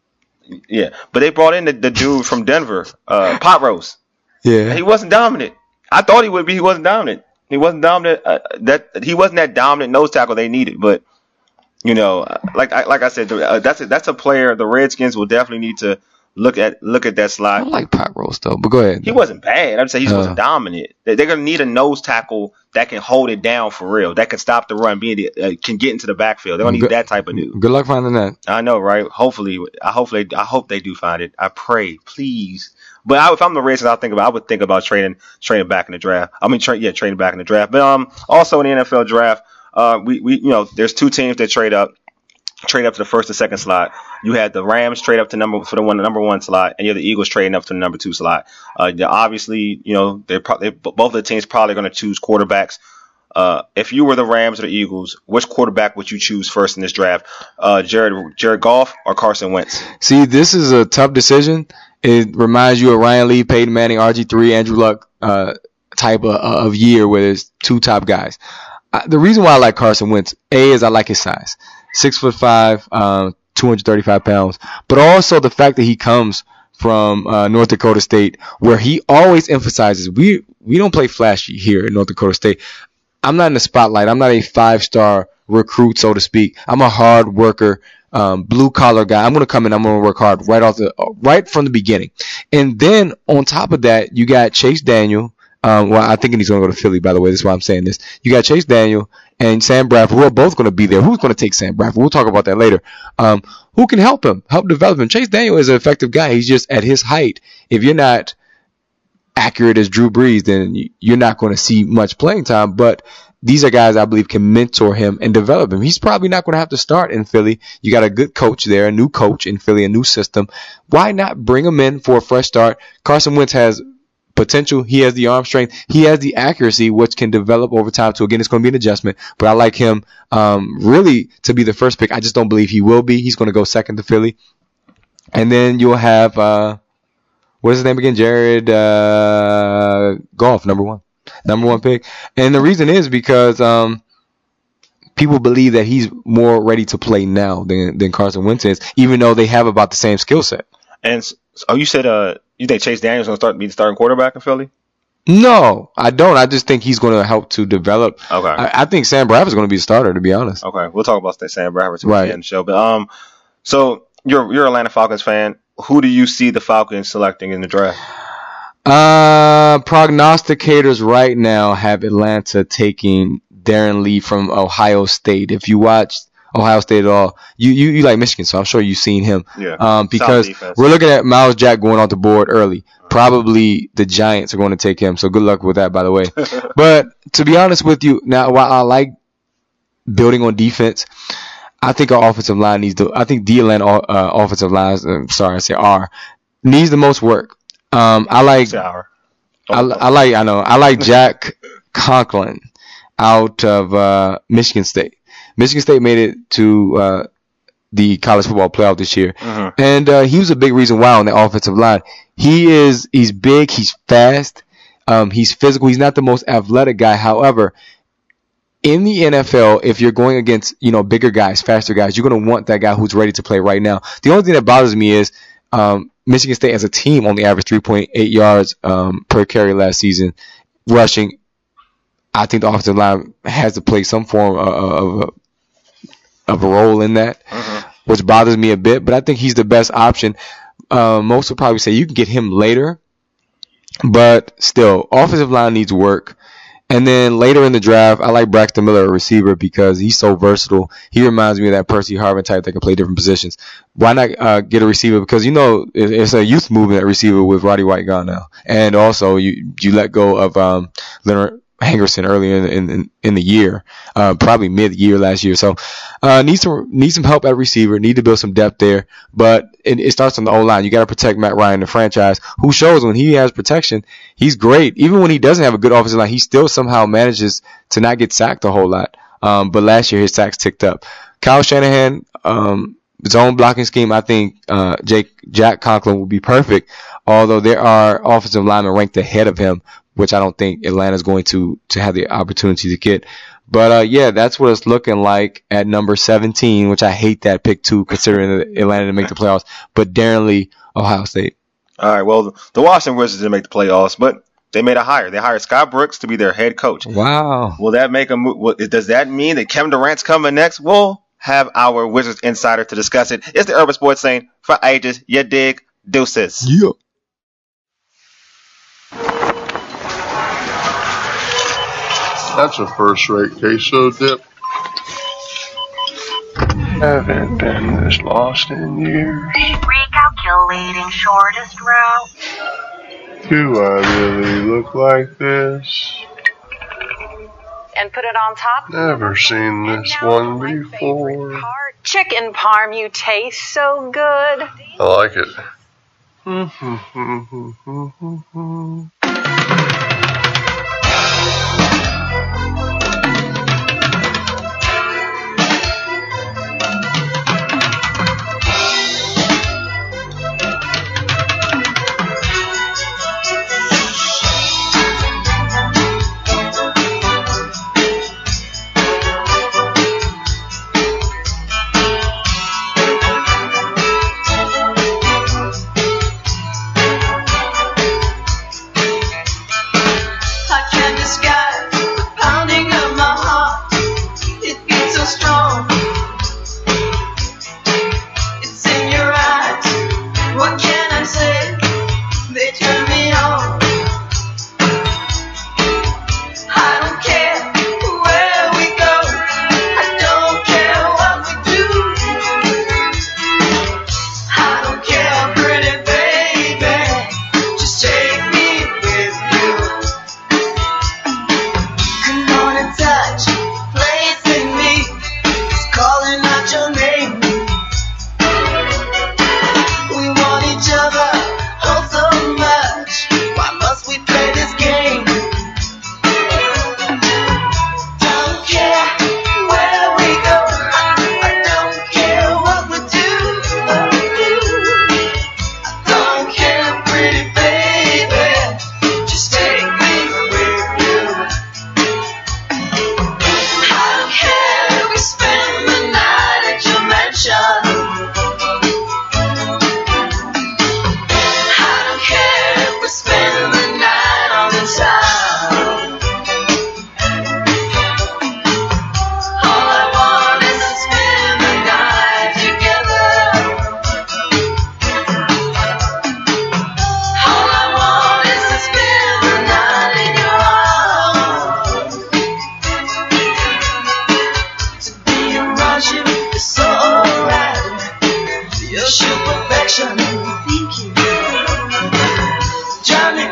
yeah, but they brought in the, the dude from Denver, uh, Pot Roast. Yeah. He wasn't dominant. I thought he would be. He wasn't dominant. He wasn't dominant. Uh, that he wasn't that dominant nose tackle they needed. But you know, uh, like I, like I said, uh, that's a, that's a player the Redskins will definitely need to look at look at that I slot. don't like pot roast though, but go ahead. He wasn't bad. I'm saying he Uh. wasn't dominant. They, they're gonna need a nose tackle that can hold it down for real. That can stop the run. Being the, uh, can get into the backfield. They're gonna need Good- that type of dude. Good luck finding that. I know, right? Hopefully, I hopefully, I hope they do find it. I pray, please. But I, if I'm the Redskins, I think about, I would think about trading, trading back in the draft. I mean, tra- yeah, trading back in the draft. But um, also in the N F L draft, uh, we, we, you know, there's two teams that trade up, trade up to the first and second slot. You had the Rams trade up to number for the one, the number one slot, and you have the Eagles trading up to the number two slot. Uh, they're obviously, you know, they're probably both of the teams probably going to choose quarterbacks. Uh, if you were the Rams or the Eagles, which quarterback would you choose first in this draft? Uh, Jared, Jared Goff or Carson Wentz? See, this is a tough decision. It reminds you of Ryan Lee, Peyton Manning, R G three, Andrew Luck uh, type of, of year where there's two top guys. Uh, the reason why I like Carson Wentz, A, is I like his size. Six foot five, um, two hundred thirty-five pounds. But also the fact that he comes from uh, North Dakota State, where he always emphasizes, we, we don't play flashy here in North Dakota State. I'm not in the spotlight. I'm not a five-star recruit, so to speak. I'm a hard worker, um, blue-collar guy. I'm going to come in. I'm going to work hard right off the right from the beginning. And then on top of that, you got Chase Daniel. Um, well, I think he's going to go to Philly, by the way. That's why I'm saying this. You got Chase Daniel and Sam Bradford, who are both going to be there. Who's going to take Sam Bradford? We'll talk about that later. Um, who can help him, help develop him? Chase Daniel is an effective guy. He's just at his height. If you're not accurate as Drew Brees, then you're not going to see much playing time. But these are guys I believe can mentor him and develop him. He's probably not going to have to start in Philly. You got a good coach there, a new coach in Philly, a new system. Why not bring him in for a fresh start? Carson Wentz has potential. He has the arm strength. He has the accuracy, which can develop over time. So again, it's going to be an adjustment. But I like him um, really to be the first pick. I just don't believe he will be. He's going to go second to Philly. And then you'll have uh, what is his name again? Jared uh, Goff, number one. Number one pick. And the reason is because um, people believe that he's more ready to play now than than Carson Wentz is, even though they have about the same skill set. And s- oh, you said uh, you think Chase Daniels gonna start be the starting quarterback in Philly? No, I don't. I just think he's going to help to develop. Okay. I, I think Sam Bradford's going to be the starter, to be honest. Okay, we'll talk about that Sam Bradford towards Right. the end of the show. But um, so you're you're an Atlanta Falcons fan. Who do you see the Falcons selecting in the draft? Uh, prognosticators right now have Atlanta taking Darren Lee from Ohio State. If you watched Ohio State at all, you, you, you like Michigan, so I'm sure you've seen him. Yeah. Um, because Solid defense. we're looking at Miles Jack going off the board early. Probably the Giants are going to take him, so good luck with that, by the way. But to be honest with you, now while I like building on defense, I think our offensive line needs to. I think the Atlanta uh, offensive lines, uh, sorry, I say R, needs the most work. Um, I like, It's an hour. I, I like, I know, I like Jack Conklin out of uh, Michigan State. Michigan State made it to uh, the college football playoff this year, Mhm. and uh, he was a big reason why on the offensive line. He is, he's big, he's fast, um, he's physical. He's not the most athletic guy. However, in the N F L, if you're going against, you know, bigger guys, faster guys, you're going to want that guy who's ready to play right now. The only thing that bothers me is um, Michigan State as a team only averaged three point eight yards um, per carry last season rushing. I think the offensive line has to play some form of, of, of a role in that, Mhm. which bothers me a bit. But I think he's the best option. Uh, most will probably say you can get him later, but still, offensive line needs work. And then later in the draft, I like Braxton Miller, a receiver, because he's so versatile. He reminds me of that Percy Harvin type that can play different positions. Why not uh, get a receiver? Because, you know, it, it's a youth movement at receiver with Roddy White gone now. And also, you, you let go of um, Leonard Hangerson earlier in, in, in the year, uh, probably mid-year last year. So uh, need some need some help at receiver, need to build some depth there. But it, it starts on the O-line. You got to protect Matt Ryan, the franchise, who shows when he has protection, he's great. Even when he doesn't have a good offensive line, he still somehow manages to not get sacked a whole lot. Um, but last year, his sacks ticked up. Kyle Shanahan, um, zone blocking scheme, I think uh, Jake Jack Conklin will be perfect, although there are offensive linemen ranked ahead of him, which I don't think Atlanta's going to, to have the opportunity to get. But, uh, yeah, that's what it's looking like at number seventeen, which I hate that pick, too, considering that Atlanta didn't make the playoffs. But Darren Lee, Ohio State. All right. Well, the Washington Wizards didn't make the playoffs, but they made a hire. They hired Scott Brooks to be their head coach. Wow. Will that make a move? Will- Does that mean that Kevin Durant's coming next? We'll have our Wizards insider to discuss it. It's the Urban Sports Scene for ages. You dig? Deuces. Yeah. That's a first-rate queso dip. Haven't been this lost in years. Recalculating shortest route. Do I really look like this? And put it on top. Never seen And this now one my before. favorite part. Chicken parm, you taste so good. I like it.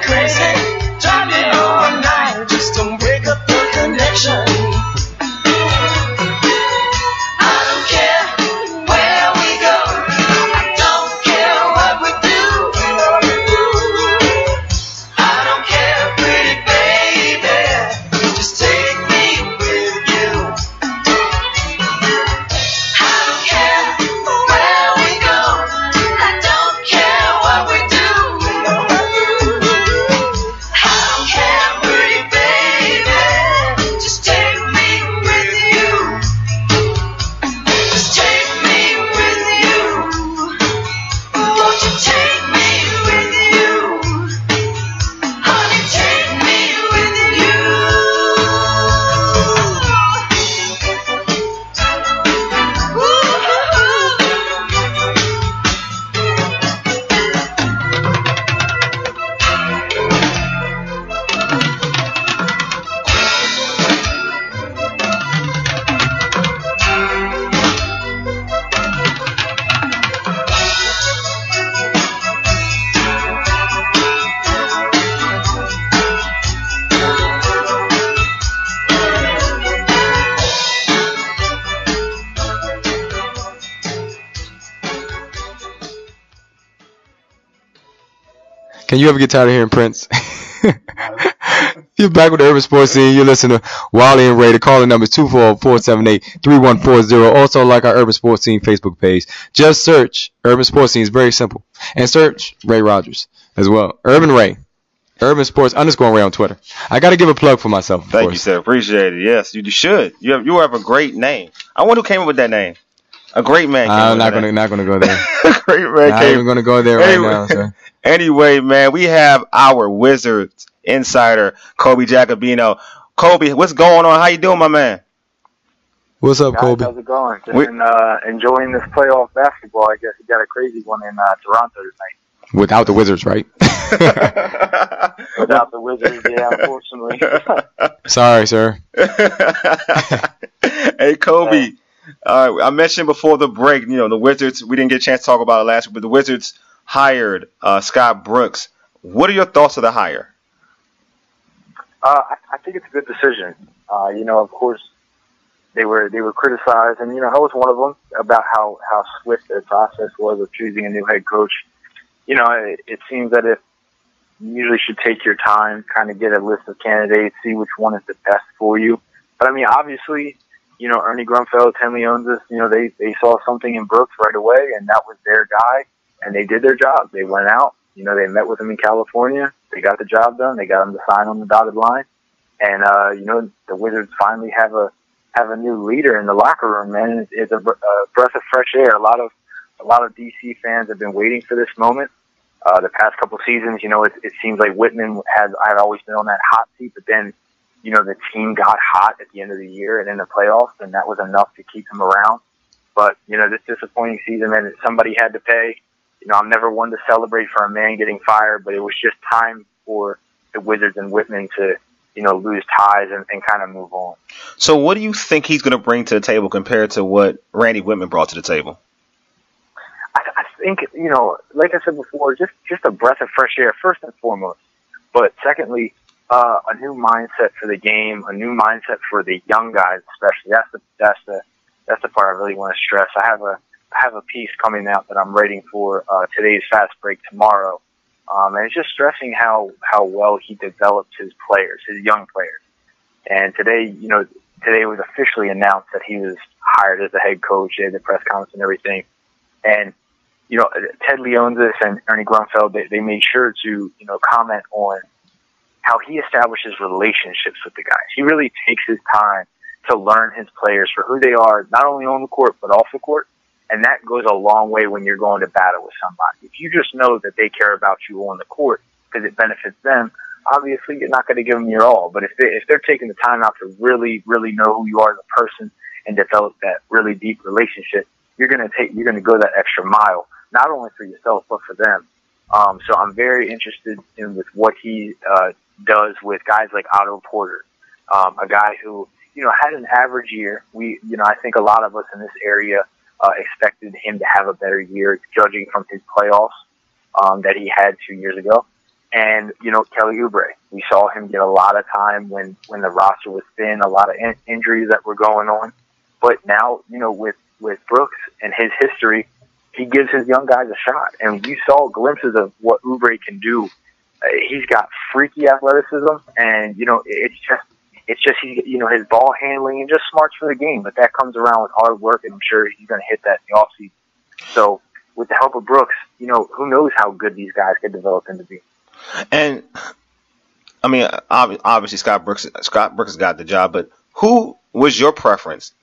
crazy. Drive me all night. Just don't break up the connection. I don't care where we go. I don't care what we do. I don't care, pretty baby. Just take me with you. I don't care where we go. I don't care what we do. I don't care, pretty baby. Just take me with you. Just take me with you. Won't you take me with you? Honey, take me with you. Can you ever get tired of hearing Prince? You're back with the Urban Sports Scene. You're listening to Wally and Ray. The calling number is two four zero, four seven eight, three one four zero. Also, like our Urban Sports Scene Facebook page. Just search Urban Sports Scene. It's very simple. And search Ray Rogers as well. Urban Ray. Urban Sports underscore Ray on Twitter. I got to give a plug for myself. Of Thank course. you, sir. Appreciate it. Yes, you should. You have you have a great name. I wonder who came up with that name. A great man came I'm up not with gonna that not gonna go there. name. A great man Not came. even gonna go there right Anyway. now, sir. Anyway, man, we have our Wizards insider, Kobe Jacobino. Kobe, what's going on? How you doing, my man? What's up, Guys, Kobe? how's it going? Just We- been, uh, enjoying this playoff basketball. I guess you got a crazy one in uh, Toronto tonight. Without the Wizards, right? Without the Wizards, yeah, unfortunately. Sorry, sir. Hey, Kobe. Uh, I mentioned before the break, you know, the Wizards, we didn't get a chance to talk about it last week, but the Wizards hired uh, Scott Brooks. What are your thoughts of the hire? Uh, I, I think it's a good decision. Uh, you know, of course, they were they were criticized, and you know, I was one of them about how how swift their process was of choosing a new head coach. You know, it, it seems that if you usually should take your time, kind of get a list of candidates, see which one is the best for you. But I mean, obviously, you know, Ernie Grunfeld, Ted Leonsis, you know, they they saw something in Brooks right away, and that was their guy, and they did their job. They went out, you know, they met with him in California, they got the job done, they got him to sign on the dotted line, and uh, you know, the Wizards finally have a have a new leader in the locker room, man. It's, it's a, a breath of fresh air. A lot of a lot of D C fans have been waiting for this moment. Uh, the past couple seasons, you know, it, it seems like Whitman has had always been on that hot seat, but then, you know, the team got hot at the end of the year and in the playoffs, and that was enough to keep him around. But, you know, this disappointing season, man, somebody had to pay. You know, I'm never one to celebrate for a man getting fired, but it was just time for the Wizards and Whitman to, you know, lose ties and, and kind of move on. So what do you think he's going to bring to the table compared to what Randy Whitman brought to the table? I, I think, you know, like I said before, just, just a breath of fresh air, first and foremost. But secondly, uh, a new mindset for the game, a new mindset for the young guys, especially. That's the, that's the, that's the part I really want to stress. I have a, I have a piece coming out that I'm writing for, uh, today's Fast Break tomorrow. Um, and it's just stressing how, how well he develops his players, his young players. And today, you know, today it was officially announced that he was hired as the head coach. They had the press conference and everything. And, you know, Ted Leonsis and Ernie Grunfeld, they, they made sure to, you know, comment on how he establishes relationships with the guys. He really takes his time to learn his players for who they are, not only on the court, but off the court. And that goes a long way when you're going to battle with somebody. If you just know that they care about you on the court because it benefits them, obviously you're not going to give them your all. But if, they, if they're taking the time out to really, really know who you are as a person and develop that really deep relationship, you're going to take, you're going to go that extra mile, not only for yourself, but for them. Um, so I'm very interested in with what he, uh, does with guys like Otto Porter, um, a guy who, you know, had an average year. We, you know, I think a lot of us in this area, uh, expected him to have a better year, judging from his playoffs, um, that he had two years ago. and, you know, Kelly Oubre. We saw him get a lot of time when, when the roster was thin, a lot of in- injuries that were going on. But now, you know, with, with Brooks and his history, he gives his young guys a shot. And you saw glimpses of what Oubre can do. Uh, he's got freaky athleticism, and, you know, it's just, it's just, he, you know, his ball handling and just smarts for the game. But that comes around with hard work, and I'm sure he's going to hit that in the offseason. So, with the help of Brooks, you know, who knows how good these guys could develop into being. And I mean, obviously Scott Brooks, Scott Brooks got the job, but who was your preference?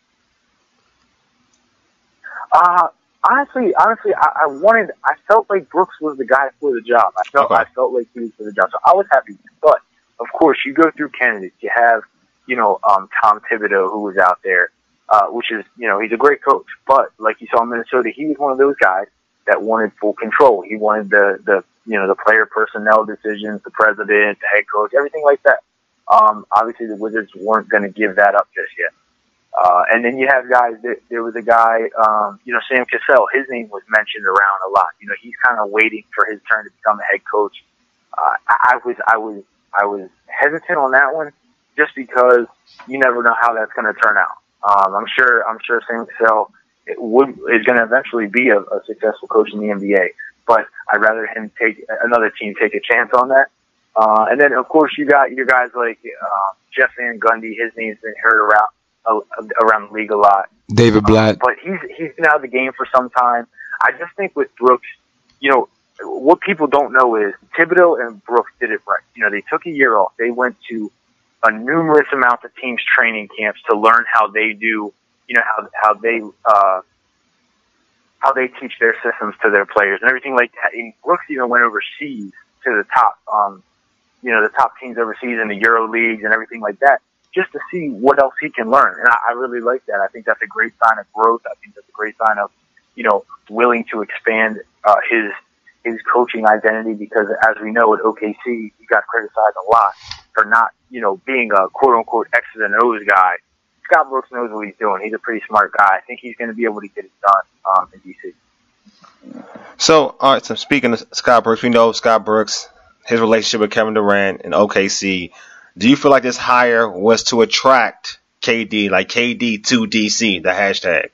Uh, honestly, honestly, I, I wanted, I felt like Brooks was the guy for the job. I felt, Okay. I felt like he was for the job, so I was happy. But of course, you go through candidates. You have, you know, um, Tom Thibodeau, who was out there, uh, which is, you know, he's a great coach. But like you saw in Minnesota, he was one of those guys that wanted full control. He wanted the, the, you know, the player personnel decisions, the president, the head coach, everything like that. Um, obviously the Wizards weren't going to give that up just yet. Uh, and then you have guys that, there was a guy, um, you know, Sam Cassell, his name was mentioned around a lot. You know, he's kind of waiting for his turn to become a head coach. Uh, I, I was, I was, I was hesitant on that one just because you never know how that's going to turn out. Um, I'm sure, I'm sure Sam Cassell it would, is going to eventually be a, a successful coach in the N B A, but I'd rather him take another team take a chance on that. Uh, and then of course you got your guys like, uh, Jeff Van Gundy. His name's been heard around, uh, around the league a lot. David Blatt. Um, but he's, he's been out of the game for some time. I just think with Brooks, you know, what people don't know is Thibodeau and Brooks did it right. You know, they took a year off. They went to a numerous amount of teams' training camps to learn how they do, you know, how, how they, uh, how they teach their systems to their players and everything like that. And Brooks even went overseas to the top, um, you know, the top teams overseas in the Euro leagues and everything like that, just to see what else he can learn. And I, I really like that. I think that's a great sign of growth. I think that's a great sign of, you know, willing to expand, uh, his, his coaching identity, because as we know at O K C, he got criticized a lot for not, you know, being a quote unquote X's and O's guy. Scott Brooks knows what he's doing. He's a pretty smart guy. I think he's going to be able to get it done, um, in D C. So, all right. So, speaking of Scott Brooks, we know Scott Brooks, his relationship with Kevin Durant and O K C. Do you feel like this hire was to attract K D, like K D to D C, the hashtag?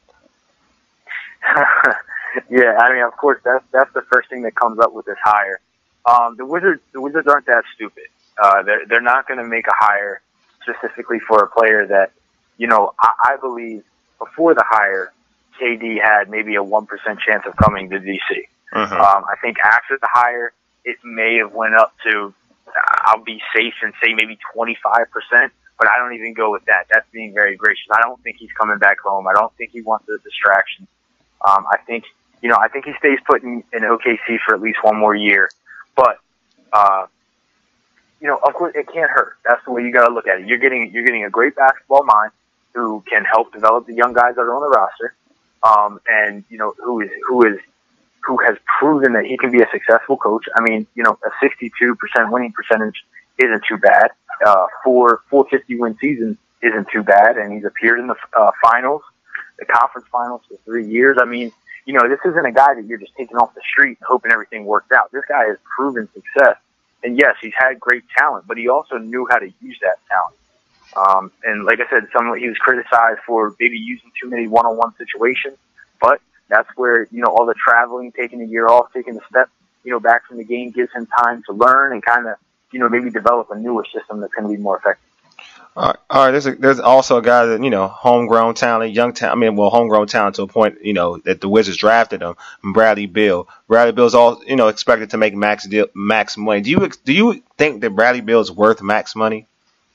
Yeah, I mean, of course, that's that's the first thing that comes up with this hire. Um, the Wizards, the Wizards aren't that stupid. Uh, they're they're not going to make a hire specifically for a player that, you know, I, I believe before the hire, K D had maybe a one percent chance of coming to D C. Mm-hmm. Um, I think after the hire, it may have went up to, I'll be safe and say maybe twenty-five percent, but I don't even go with that. That's being very gracious. I don't think he's coming back home. I don't think he wants the distraction. Um, I think, you know, I think he stays put in, in O K C for at least one more year. But, uh, you know, of course, it can't hurt. That's the way you got to look at it. You're getting, you're getting a great basketball mind who can help develop the young guys that are on the roster, um, and you know, who is, who is, who has proven that he can be a successful coach. I mean, you know, a sixty-two percent winning percentage isn't too bad. Uh, four, four fifty win seasons isn't too bad, and he's appeared in the uh, finals, the conference finals for three years. I mean, you know, this isn't a guy that you're just taking off the street and hoping everything works out. This guy has proven success. And yes, he's had great talent, but he also knew how to use that talent. Um, and like I said, some, he was criticized for maybe using too many one-on-one situations, but that's where, you know, all the traveling, taking a year off, taking a step, you know, back from the game gives him time to learn and kind of, you know, maybe develop a newer system that's going to be more effective. All right, all right. There's a, there's also a guy that, you know, homegrown talent, young talent. I mean, well, homegrown talent to a point, you know, that the Wizards drafted him. Bradley Beal. Bradley Beal's all, you know, expected to make max deal, max money. Do you do you think that Bradley Beal is worth max money?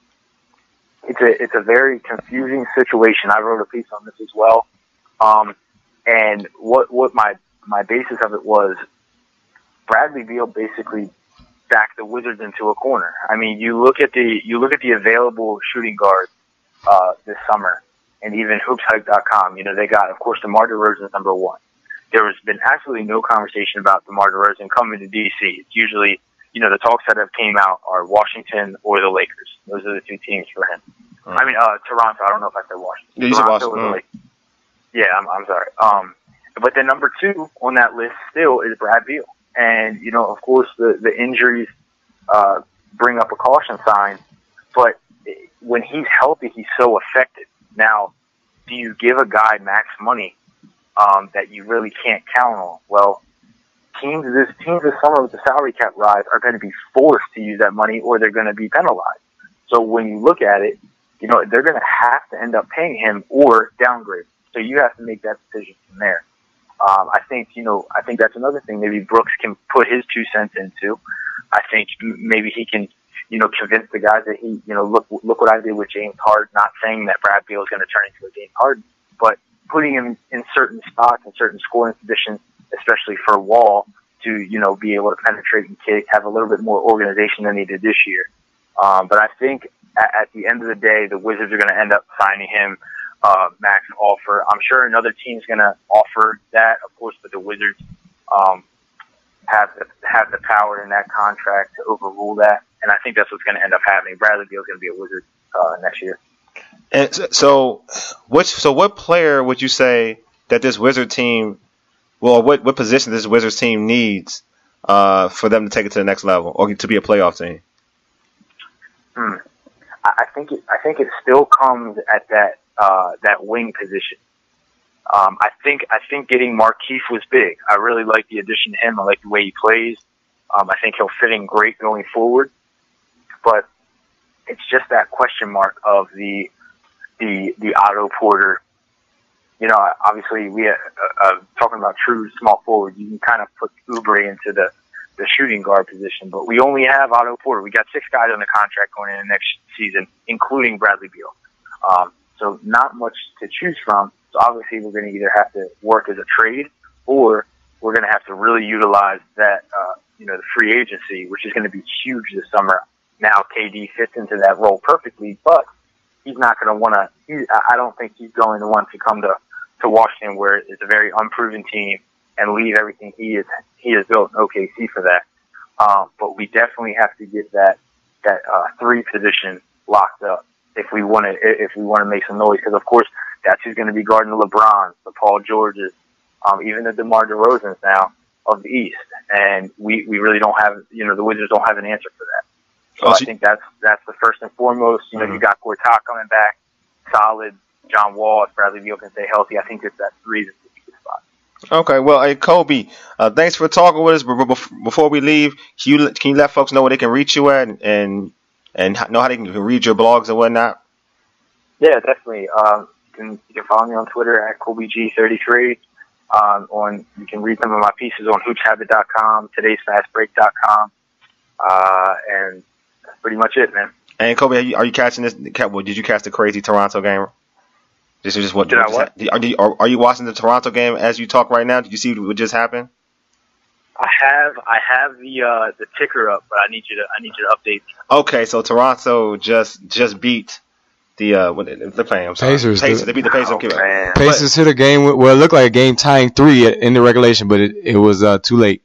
It's a it's a very confusing situation. I wrote a piece on this as well, um, and what what my my basis of it was, Bradley Beal basically back the Wizards into a corner. I mean, you look at the you look at the available shooting guards uh, this summer, and even hoops hype dot com. You know, they got, of course, DeMar DeRozan is number one. There has been absolutely no conversation about DeMar DeRozan coming to D C. It's usually, you know, the talks that have came out are Washington or the Lakers. Those are the two teams for him. Mm. I mean, uh, Toronto. I don't know if I said Washington. Yeah, you said Washington. Mm. Like, yeah, I'm, I'm sorry. Um, but then number two on that list still is Brad Beal. And, you know, of course, the, the injuries uh, bring up a caution sign. But when he's healthy, he's so effective. Now, do you give a guy max money um, that you really can't count on? Well, teams this teams this summer with the salary cap rise are going to be forced to use that money, or they're going to be penalized. So when you look at it, you know they're going to have to end up paying him or downgrade. So you have to make that decision from there. Um, I think you know I think that's another thing. Maybe Brooks can put his two cents into. I think maybe he can. You know, convince the guys that he, you know, look, look what I did with James Harden. Not saying that Brad Beal is going to turn into a James Harden, but putting him in certain spots and certain scoring positions, especially for Wall, to you know be able to penetrate and kick, have a little bit more organization than he did this year. Um, but I think at, at the end of the day, the Wizards are going to end up signing him uh, max offer. I'm sure another team's going to offer that, of course, but the Wizards um, have the, have the power in that contract to overrule that. And I think that's what's going to end up happening. Bradley Beal is going to be a Wizard uh, next year. And so, which so what player would you say that this Wizard team, well, what what position this Wizards team needs uh, for them to take it to the next level or to be a playoff team? Hmm. I I think it, I think it still comes at that uh, that wing position. Um, I think I think getting Markieff was big. I really like the addition to him. I like the way he plays. Um, I think he'll fit in great going forward. But it's just that question mark of the the the Otto Porter. You know, obviously we uh, uh, talking about true small forward. You can kind of put Oubre into the the shooting guard position, but we only have Otto Porter. We got six guys on the contract going in the next season, including Bradley Beal. Um, so not much to choose from. So obviously we're going to either have to work as a trade, or we're going to have to really utilize that. Uh, you know, the free agency, which is going to be huge this summer. Now K D fits into that role perfectly, but he's not going to want to. I don't think he's going to want to come to to Washington, where it's a very unproven team, and leave everything he is he has built in O K C for that. Um, but we definitely have to get that that uh, three position locked up if we want to if we want to make some noise. Because of course that's who's going to be guarding the LeBrons, the Paul Georges, um, even the DeMar DeRozans now of the East, and we we really don't have you know the Wizards don't have an answer for that. So Oh, I so- think that's that's the first and foremost. You know, Mhm. you got Gortat coming back, solid. John Wall, if Bradley Beal can stay healthy, I think it's that three that's the key spot. Okay, well, hey, Kobe, uh, thanks for talking with us. But bef- before we leave, can you can you let folks know where they can reach you at, and and ho- know how they can read your blogs and whatnot? Yeah, definitely. Um, you can you can follow me on Twitter at Kobe G thirty-three. Um, on you can read some of my pieces on hoops habit dot com, todays fast break dot com, uh, and that's pretty much it, man. And Kobe, are you, are you catching this? ca- well, Did you catch the crazy Toronto game? This is just what. Did I just what? ha- Are, you- are, are you watching the Toronto game as you talk right now? Did you see what just happened? I have I have the uh, the ticker up, but I need you to I need you to update me. Okay, so Toronto just just beat the uh, what they're playing. I'm sorry, Pacers. Pacers. They beat the Pacers. Oh, man. Pacers hit a game. with- Well, it looked like a game tying three in the regulation, but it, it was uh, too late.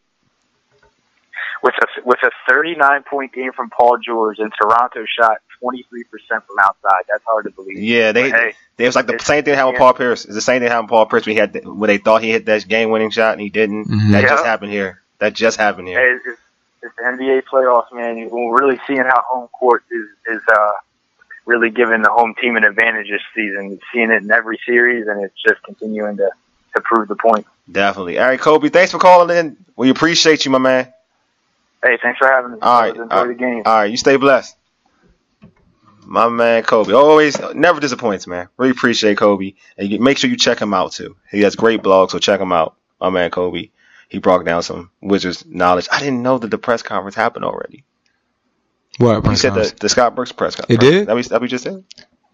With a with a thirty-nine point game from Paul George, and Toronto shot twenty-three percent from outside. That's hard to believe. Yeah, they. But, hey, It was like the It's- same thing happened with yeah. Paul Pierce. It's the same thing happened with Paul Pierce. We had when they thought he hit that game-winning shot and he didn't. Mhm. That Yeah. just happened here. That just happened here. Hey, it's, it's the N B A playoffs, man. We're really seeing how home court is is uh, really giving the home team an advantage this season. We've seen it in every series, and it's just continuing to, to prove the point. Definitely. All right, Kobe. Thanks for calling in. We appreciate you, my man. Hey, thanks for having me. All right. Enjoy all the right. game. All right. You stay blessed. My man, Kobe. Always, never disappoints, man. Really appreciate Kobe. And you, make sure you check him out, too. He has great blogs, so check him out. My man, Kobe. He broke down some Wizards knowledge. I didn't know that the press conference happened already. What? You press said conference? the, the Scott Brooks press conference. It did? That we, that we just said?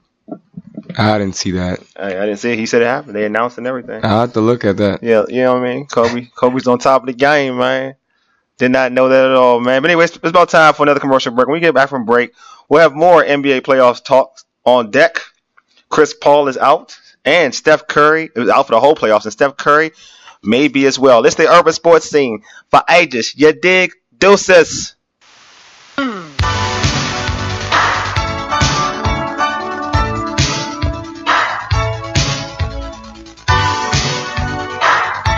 I didn't see that. I, I didn't see it. He said it happened. They announced and everything. I have to look at that. Yeah, you know what I mean? Kobe. Kobe's on top of the game, man. Did not know that at all, man. But anyway, it's, it's about time for another commercial break. When we get back from break, we'll have more N B A playoffs talks on deck. Chris Paul is out, and Steph Curry is out for the whole playoffs, and Steph Curry may be as well. This is the urban sports scene for ages. You dig? Deuces.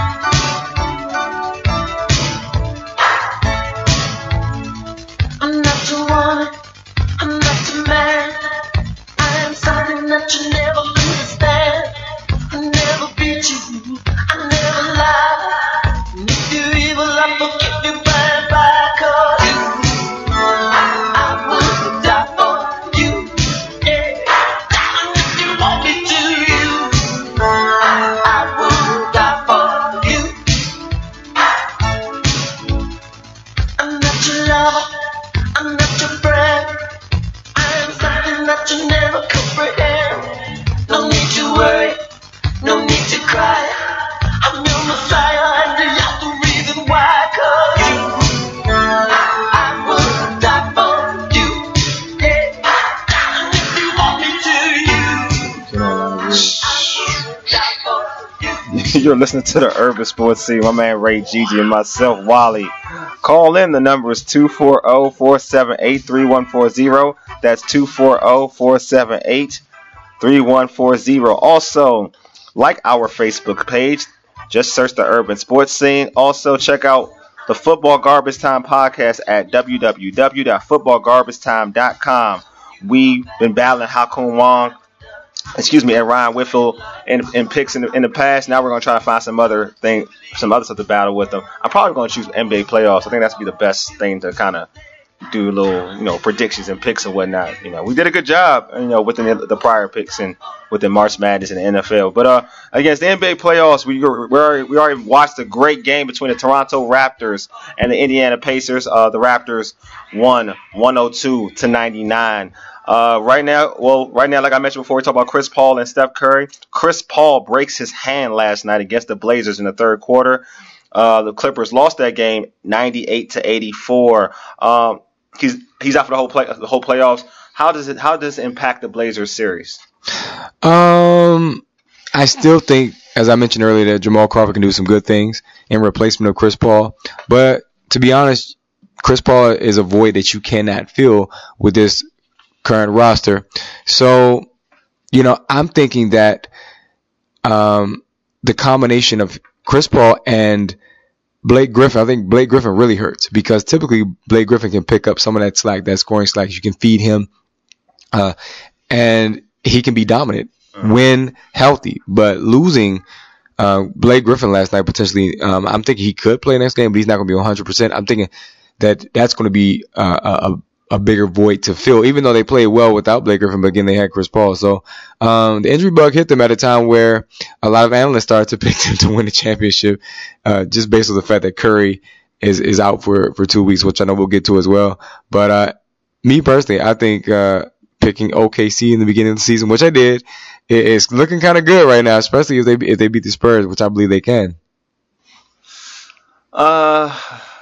I'm not You're listening to the Urban Sports Scene. My man Ray Gigi and myself, Wally. Call in. The number is two four zero, four seven eight, three one four zero. That's two four zero, four seven eight, three one four zero. Also, like our Facebook page. Just search the Urban Sports Scene. Also, check out the Football Garbage Time podcast at w w w dot football garbage time dot com. We've been battling Hakun Wong, excuse me, and Ryan Whitfield in, in picks in the, in the past. Now we're going to try to find some other thing, some other stuff to battle with them. I'm probably going to choose N B A playoffs. I think that's be the best thing to kind of do a little, you know, predictions and picks and whatnot. You know, we did a good job, you know, within the, the prior picks and within March Madness and the N F L. But uh, against the N B A playoffs, we were, we already, we already watched a great game between the Toronto Raptors and the Indiana Pacers. Uh, the Raptors won one oh two to ninety-nine. Uh, right now, well, right now, like I mentioned before, we talk about Chris Paul and Steph Curry. Chris Paul breaks his hand last night against the Blazers in the third quarter. Uh, the Clippers lost that game ninety-eight to eighty-four. Um, he's he's out for the whole play the whole playoffs. How does it how does it impact the Blazers series? Um, I still think, as I mentioned earlier, that Jamal Crawford can do some good things in replacement of Chris Paul. But to be honest, Chris Paul is a void that you cannot fill with this current roster. So, you know, I'm thinking that um, the combination of Chris Paul and Blake Griffin, I think Blake Griffin really hurts because typically Blake Griffin can pick up some of that slack, that scoring slack. You can feed him, uh, and he can be dominant when healthy. But losing uh, Blake Griffin last night potentially, um, I'm thinking he could play next game, but he's not going to be one hundred percent. I'm thinking that that's going to be uh, a a bigger void to fill, even though they played well without Blake Griffin, but again, they had Chris Paul. So um, the injury bug hit them at a time where a lot of analysts started to pick them to win the championship, uh, just based on the fact that Curry is, is out for, for two weeks, which I know we'll get to as well. But uh, me personally, I think uh, picking O K C in the beginning of the season, which I did, it, it's looking kind of good right now, especially if they if they beat the Spurs, which I believe they can. Uh.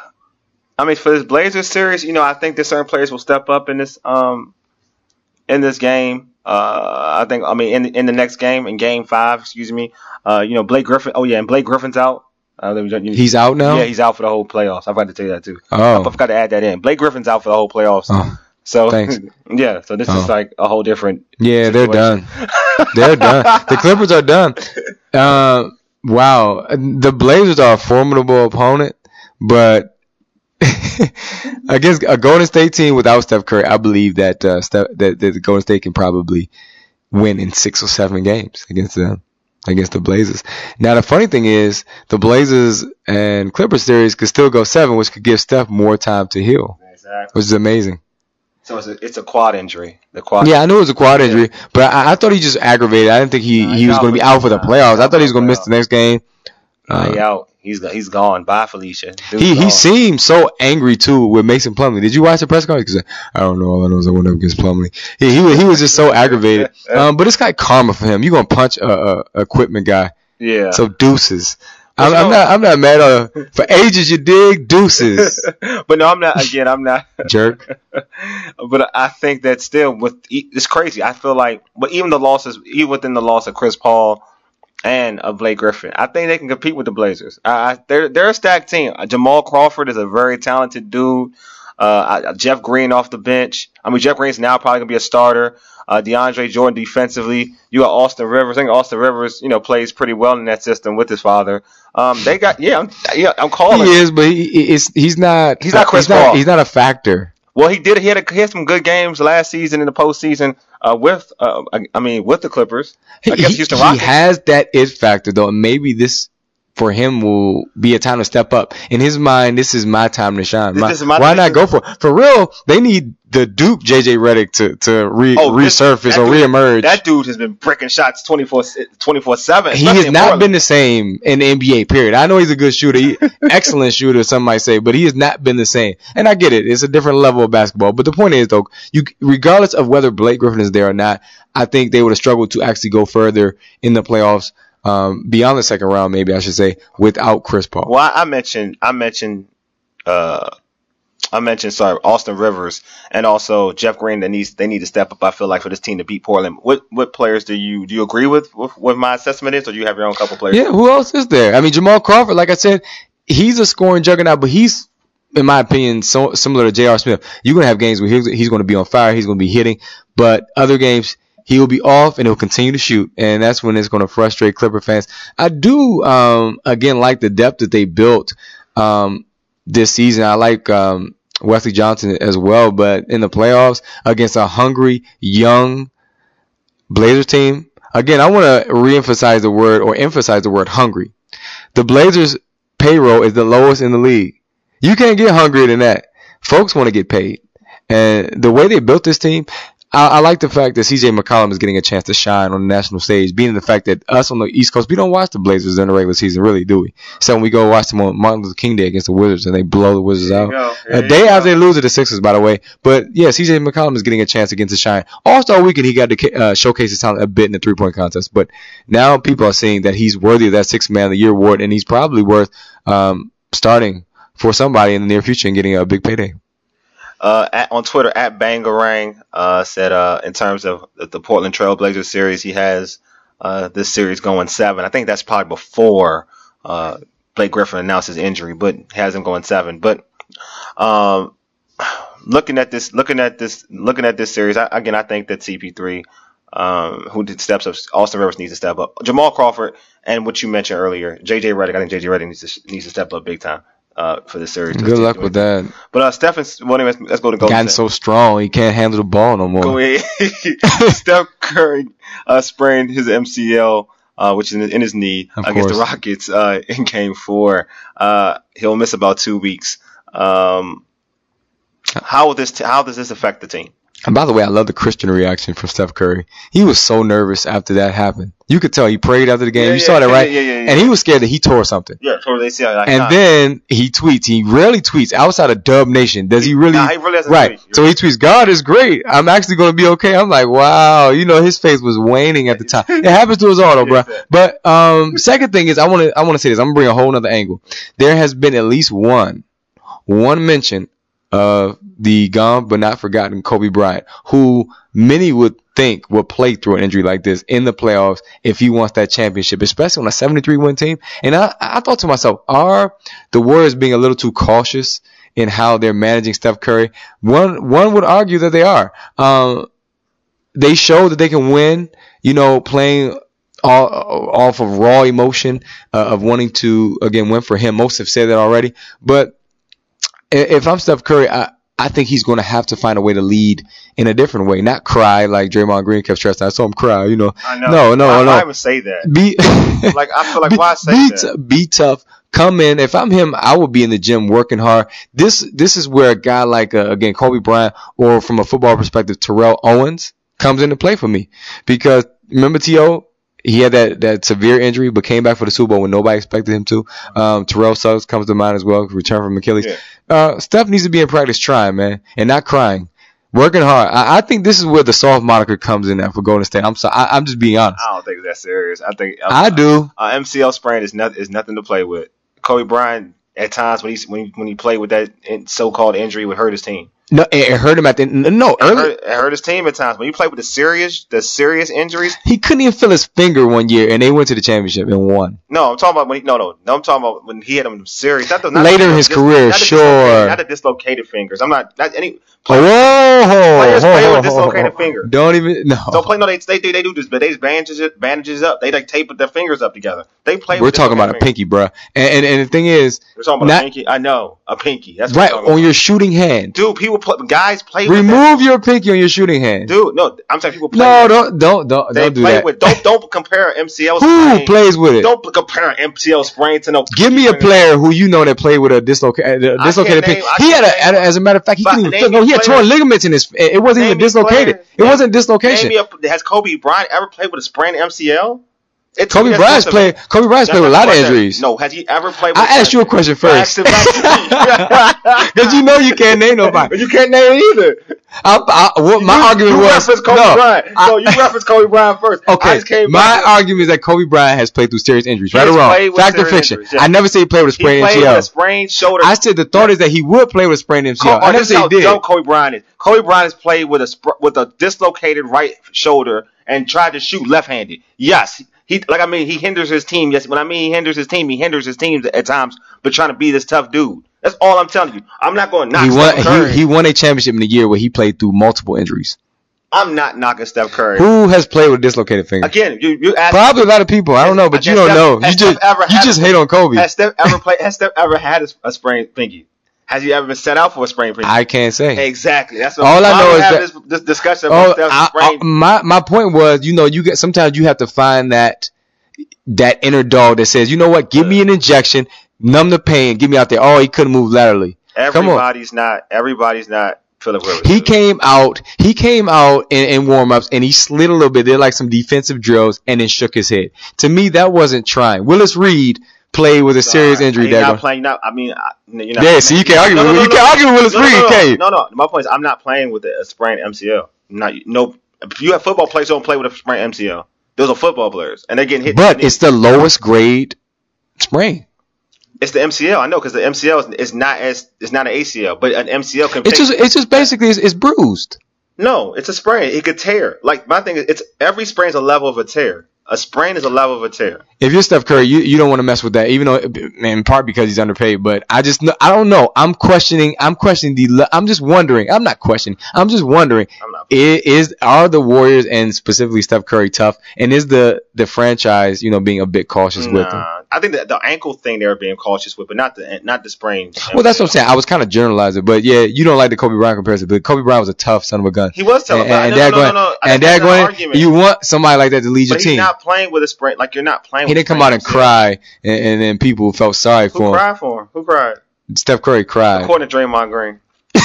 I mean, for this Blazers series, you know, I think that certain players will step up in this um in this game. Uh, I think, I mean, in in the next game, in Game Five, excuse me. Uh, you know, Blake Griffin. Oh yeah, and Blake Griffin's out. Uh, he's out now. Yeah, he's out for the whole playoffs. I forgot to tell you that too. Oh, I forgot to add that in. Blake Griffin's out for the whole playoffs. Oh, so thanks. Yeah, so this oh. is like a whole different. Yeah, situation. they're done. They're done. The Clippers are done. Uh, wow, the Blazers are a formidable opponent, but. Against a Golden State team without Steph Curry, I believe that, uh, Steph, that that the Golden State can probably win in six or seven games against them, against the Blazers. Now the funny thing is, the Blazers and Clippers series could still go seven, which could give Steph more time to heal, exactly. Which is amazing. So it's a, it's a quad injury. The quad. Yeah, I knew it was a quad injury, yeah. but I, I thought he just aggravated. I didn't think he, nah, he was going to be out for the playoffs. I thought he was going to miss the next game. Nah, he out. He's he's gone. Bye, Felicia. Dude's he gone. he seemed so angry too with Mason Plumlee. Did you watch the press conference? Because I don't know. All I know is I went up against Plumlee. He he, he was just so aggravated. Um, but it's like karma for him. You gonna punch a, a equipment guy? Yeah. So deuces. I'm, I'm not I'm not mad at uh, for ages. You dig deuces. But no, I'm not. Again, I'm not jerk. But I think that still with it's crazy. I feel like, but even the losses, even within the loss of Chris Paul. And of Blake Griffin, I think they can compete with the Blazers. Uh, they're they're a stacked team. Uh, Jamal Crawford is a very talented dude. Uh, Jeff Green off the bench. I mean, Jeff Green's now probably gonna be a starter. Uh, DeAndre Jordan defensively. You got Austin Rivers. I think Austin Rivers, you know, plays pretty well in that system with his father. Um, they got yeah, I'm, yeah, I'm calling. He is, but he, it's, he's not. He's not Chris he's Paul. Not, he's not a factor. Well, he did. He had, a, he had some good games last season in the postseason uh, with, uh, I, I mean, with the Clippers. I guess he, Houston he Rockets. has that it factor, though. Maybe this for him will be a time to step up. In his mind, this is my time to shine. My, This is my why time not to- go for it? For real, they need the Duke J J Redick to to re, Oh, this- resurface that or dude- reemerge. That dude has been breaking shots twenty-four seven. He has not been the same in the N B A, period. I know he's a good shooter, he, excellent shooter, some might say, but he has not been the same. And I get it. It's a different level of basketball. But the point is, though, you regardless of whether Blake Griffin is there or not, I think they would have struggled to actually go further in the playoffs, um, beyond the second round, maybe I should say, without Chris Paul. Well, I mentioned, I mentioned, uh, I mentioned sorry Austin Rivers and also Jeff Green. That needs they need to step up. I feel like for this team to beat Portland. What what players do you do you agree with with what my assessment is, or do you have your own couple players? Yeah, who else is there? I mean, Jamal Crawford. Like I said, he's a scoring juggernaut, but he's, in my opinion, so similar to J R. Smith. You're gonna have games where he's, he's going to be on fire. He's going to be hitting, but other games he will be off and he'll continue to shoot, and that's when it's going to frustrate Clipper fans. I do um, again like the depth that they built um, this season. I like. Um, Wesley Johnson as well, but in the playoffs against a hungry, young Blazers team, again, I want to reemphasize the word or emphasize the word hungry. The Blazers payroll is the lowest in the league. You can't get hungrier than that. Folks want to get paid. And the way they built this team, I, I like the fact that C J McCollum is getting a chance to shine on the national stage, being the fact that us on the East Coast, we don't watch the Blazers in the regular season, really, do we? So when we go watch them on Martin Luther King Day against the Wizards and they blow the Wizards out. A day after they lose to the Sixers, by the way. But, yeah, C J McCollum is getting a chance against to shine. All-Star Weekend, he got to uh, showcase his talent a bit in the three-point contest. But now people are seeing that he's worthy of that Sixth Man of the Year award, and he's probably worth um, starting for somebody in the near future and getting a big payday. Uh, at, on Twitter, at Bangarang uh, said uh, in terms of the Portland Trail Blazers series, he has uh, this series going seven. I think that's probably before uh, Blake Griffin announced his injury, but has him going seven. But um, looking at this, looking at this, looking at this series, I, again, I think that C P three, um, who did steps up, Austin Rivers needs to step up. Jamal Crawford and what you mentioned earlier, J J Redick. I think J J Redick needs to needs to step up big time. Uh, for this series. Good luck with that. But uh, Stephen, well, anyway, let's, let's go to Golden Gotten State. so strong, he can't handle the ball no more. Go ahead. Steph Curry uh, sprained his M C L, uh, which is in, in his knee, Of against course. the Rockets uh, in Game Four. Uh, he'll miss about two weeks. Um, how will this? T- how does this affect the team? And by the way, I love the Christian reaction from Steph Curry. He was so nervous after that happened. You could tell he prayed after the game. Yeah, you yeah, saw that, yeah, right? yeah, yeah, yeah. And he was scared that he tore something. Yeah, totally. See, like, And nah. then he tweets. He rarely tweets outside of Dub Nation. Does he really? Nah, he really doesn't right. tweet. So he tweets, God is great. I'm actually going to be okay. I'm like, wow. You know, his face was waning at the time. It happens to us all, though, bro. But um, second thing is, I want to I want to say this. I'm going to bring a whole other angle. There has been at least one, one mention of the gone but not forgotten Kobe Bryant, who many would think would play through an injury like this in the playoffs if he wants that championship, especially on a seventy-three win team. And I, I thought to myself, are the Warriors being a little too cautious in how they're managing Steph Curry? One one would argue that they are. Um, they show that they can win, you know, playing all, off of raw emotion uh, of wanting to, again, win for him. Most have said that already. But if I'm Steph Curry, I, I think he's going to have to find a way to lead in a different way, not cry like Draymond Green kept stressing. I saw him cry, you know. I know. No, no, why, no. Why even say that? Be like I feel like be, why say be, that? t- be tough. Come in. If I'm him, I would be in the gym working hard. This this is where a guy like uh, again Kobe Bryant, or from a football perspective, Terrell Owens comes into play for me, because remember T O. He had that, that severe injury, but came back for the Super Bowl when nobody expected him to. Um, Terrell Suggs comes to mind as well, return from Achilles. Yeah. Uh, Steph needs to be in practice trying, man, and not crying. Working hard. I, I think this is where the soft moniker comes in at for Golden State. I'm sorry. I, I'm just being honest. I don't think it's that serious. I think uh, I do. Uh, M C L sprain is not is nothing to play with. Kobe Bryant at times when he when he, when he played with that in- so-called injury would hurt his team. No, it, it hurt him at the no It early. hurt, it hurt his team at times. When you play with the serious the serious injuries. He couldn't even feel his finger one year, and they went to the championship and won. No, I'm talking about when he, no no no. I'm talking about when he had them serious. Not the, not Later the, in his dis- career, not the sure. dislocated- Not the dislocated fingers. I'm not. Not any. Whoa, Players whoa, play whoa, with dislocated whoa. finger. Don't even no. Don't play. No, they they do. They do this, but they bandages it, bandages up. They like tape their fingers up together. They play. We're with talking about a dislocated pinky, bro. And, and and the thing is, fingers. We're talking about not- a pinky. I know a pinky. That's what right we're talking on about. your shooting hand. Dude, people play. Guys play. with Remove your pinky on your shooting hand. that. Dude, no, I'm saying people play. No, with don't don't don't They don't do play that. with. Don't don't compare M C L. Who sprain. plays with it? Don't compare M C L sprain to no. Give me a player who you know that played with a dislocated a I dislocated can't pinky. name- I He had can't a, name- as a matter of fact, he But couldn't even name feel. No, me he had players. torn ligaments in his. It wasn't Name even me dislocated. players. It Name- wasn't dislocation. Name me a, has Kobe Bryant ever played with a sprained M C L? It's, Kobe that's Bryant's not played. Kobe Bryant's that's played with a not lot of the question. injuries. No, has he ever played with I asked you a question first. I asked him back- Because you know you can't name nobody. You can't name it either. I, I, what my you, argument you was referenced Kobe no. Bryant. I- no, you referenced Kobe Bryant first. I Okay, just came my back to- argument is that Kobe Bryant has played through serious injuries. He Right or has wrong? played with Fact or serious fiction? injuries, yeah. I never say he played with a He sprained played M C L. with a sprained shoulder. I said the thought is that he would play with a sprained M C L. Kobe, I never this say is he how did. dumb Kobe Bryant is. Kobe Bryant has played with a sp- with a dislocated right shoulder and tried to shoot left-handed. Yes, he like I mean he hinders his team. Yes, when I mean he hinders his team, he hinders his team at times. But trying to be this tough dude. That's all I'm telling you. I'm not going to knock He won. Steph Curry. He, he won a championship in the year where he played through multiple injuries. I'm not knocking Steph Curry. Who has played with a dislocated finger? Again, you you asked. Probably a lot of people. I don't know, but Has you don't Steph- know. You has just Steph ever you had just a- hate on Kobe. Has Steph ever played? Has Steph ever had a, a sprained pinky? Has he ever been set out for a sprained pinky? I can't say. Exactly. That's what All I why know we is have that- this, this discussion Oh, about Steph's I, I, sprained. my my point was, you know, you get sometimes you have to find that that inner dog that says, you know what, give me an injection, numb the pain, get me out there. Oh, he couldn't move laterally. Come on. Everybody's not. Everybody's not Philip Rivers. He came out. He came out in, in warm-ups and he slid a little bit. Did like some defensive drills and then shook his head. To me, that wasn't trying. Willis Reed played with a serious injury. You're not Dago. playing. Not. I mean, I- you're not. Yeah, so you can't argue. No, no, with no, you no, can't no. argue with Willis No, no, Reed, no, can you? No, no. My point is, I'm not playing with a sprained M C L. Not no. You have football players who don't play with a sprained M C L. Those are football players, and they're getting hit. But it's the lowest grade sprain. It's the M C L. I know because the M C L is, is not as it's not an A C L, but an M C L can. It's take- just it's just basically it's, it's bruised. No, it's a sprain. It could tear. Like my thing is, it's every sprain is a level of a tear. A sprain is a level of a tear. If you're Steph Curry, you, you don't want to mess with that, even though in part because he's underpaid. But I just I don't know. I'm questioning. I'm questioning the. le- I'm just wondering. I'm not questioning. I'm just wondering. I'm not. i- Is are the Warriors and specifically Steph Curry tough? And is the the franchise, you know, being a bit cautious with him? Nah, I think that the ankle thing they were being cautious with, but not the not the sprain. Well, that's what I'm saying. I was kind of generalizing, but yeah, you don't like the Kobe Bryant comparison, but Kobe Bryant was a tough son of a gun. He was telling and, and no, no, no, daggone- no, no. and That's not an daggone, argument. you want somebody like that to lead your But he's team. not playing with a sprain. Like you're not playing. He with didn't a come out and sprain. cry, and, and then people felt sorry Who for him. cried for him? Who cried? Steph Curry cried. According to Draymond Green.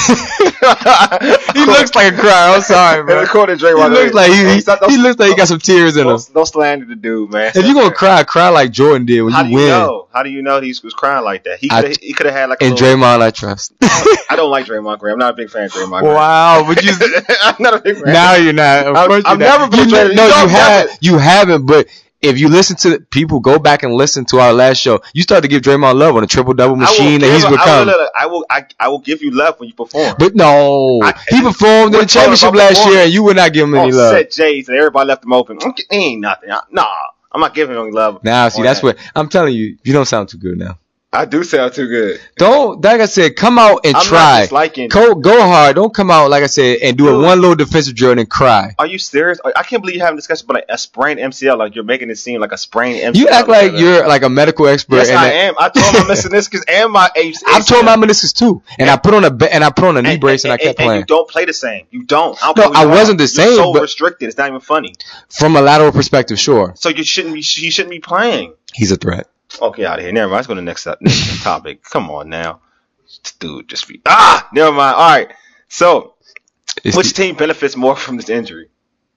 He looks like a cry. I'm sorry, man. According to He Draymond Green. looks like he, he, Don't- don't- he looks like he got some tears in him. Don't, don't slander the dude, man. If you're gonna cry, cry like Jordan did when How you do you win. know? How do you know he was crying like that? He I- could he could have had like a And little, Draymond, I trust. I don't like Draymond Green. I'm not a big fan of Draymond Green. Wow, but you I'm not a big fan. now you're not. Of I'm- course you're I've not. never been You, a fan. no, You you don't have. have You haven't. But if you listen to the, people, go back and listen to our last show. You start to give Draymond love on the triple double I will machine that give- he's I will- become. I will, I, I will give you love when you perform. But no, I- he performed in We're the championship talking about last year, performance. and you would not give him any Oh, love. set J's and everybody left him open. Mm, He ain't nothing. I- Nah, I'm not giving him any love. Now, see, on that's that. what I'm telling you. You don't sound too good now. I do sound too good. Don't, like I said, come out and I'm not try. disliking- Go, go hard. Don't come out, like I said, and do a Dude. one little defensive drill and then cry. Are you serious? I can't believe you're having a discussion about like a sprained M C L. Like you're making it seem like a sprained M C L. You act like you're like a medical expert. Yes, and I that- am. I told my meniscus and my A C L. I've torn my meniscus too, and I put on a ba- and I put on a knee And- brace and, and- I kept and playing. you don't play the same. You don't. I don't No, care what I you wasn't are. the same, You're so but- restricted. It's not even funny. From a lateral perspective, sure, So you shouldn't be. You shouldn't be playing. he's a threat. Okay, out of here. Never mind. Let's go to the next, up, next topic. Come on now, dude. Just be ah. Never mind. All right. So, It's which the- team benefits more from this injury?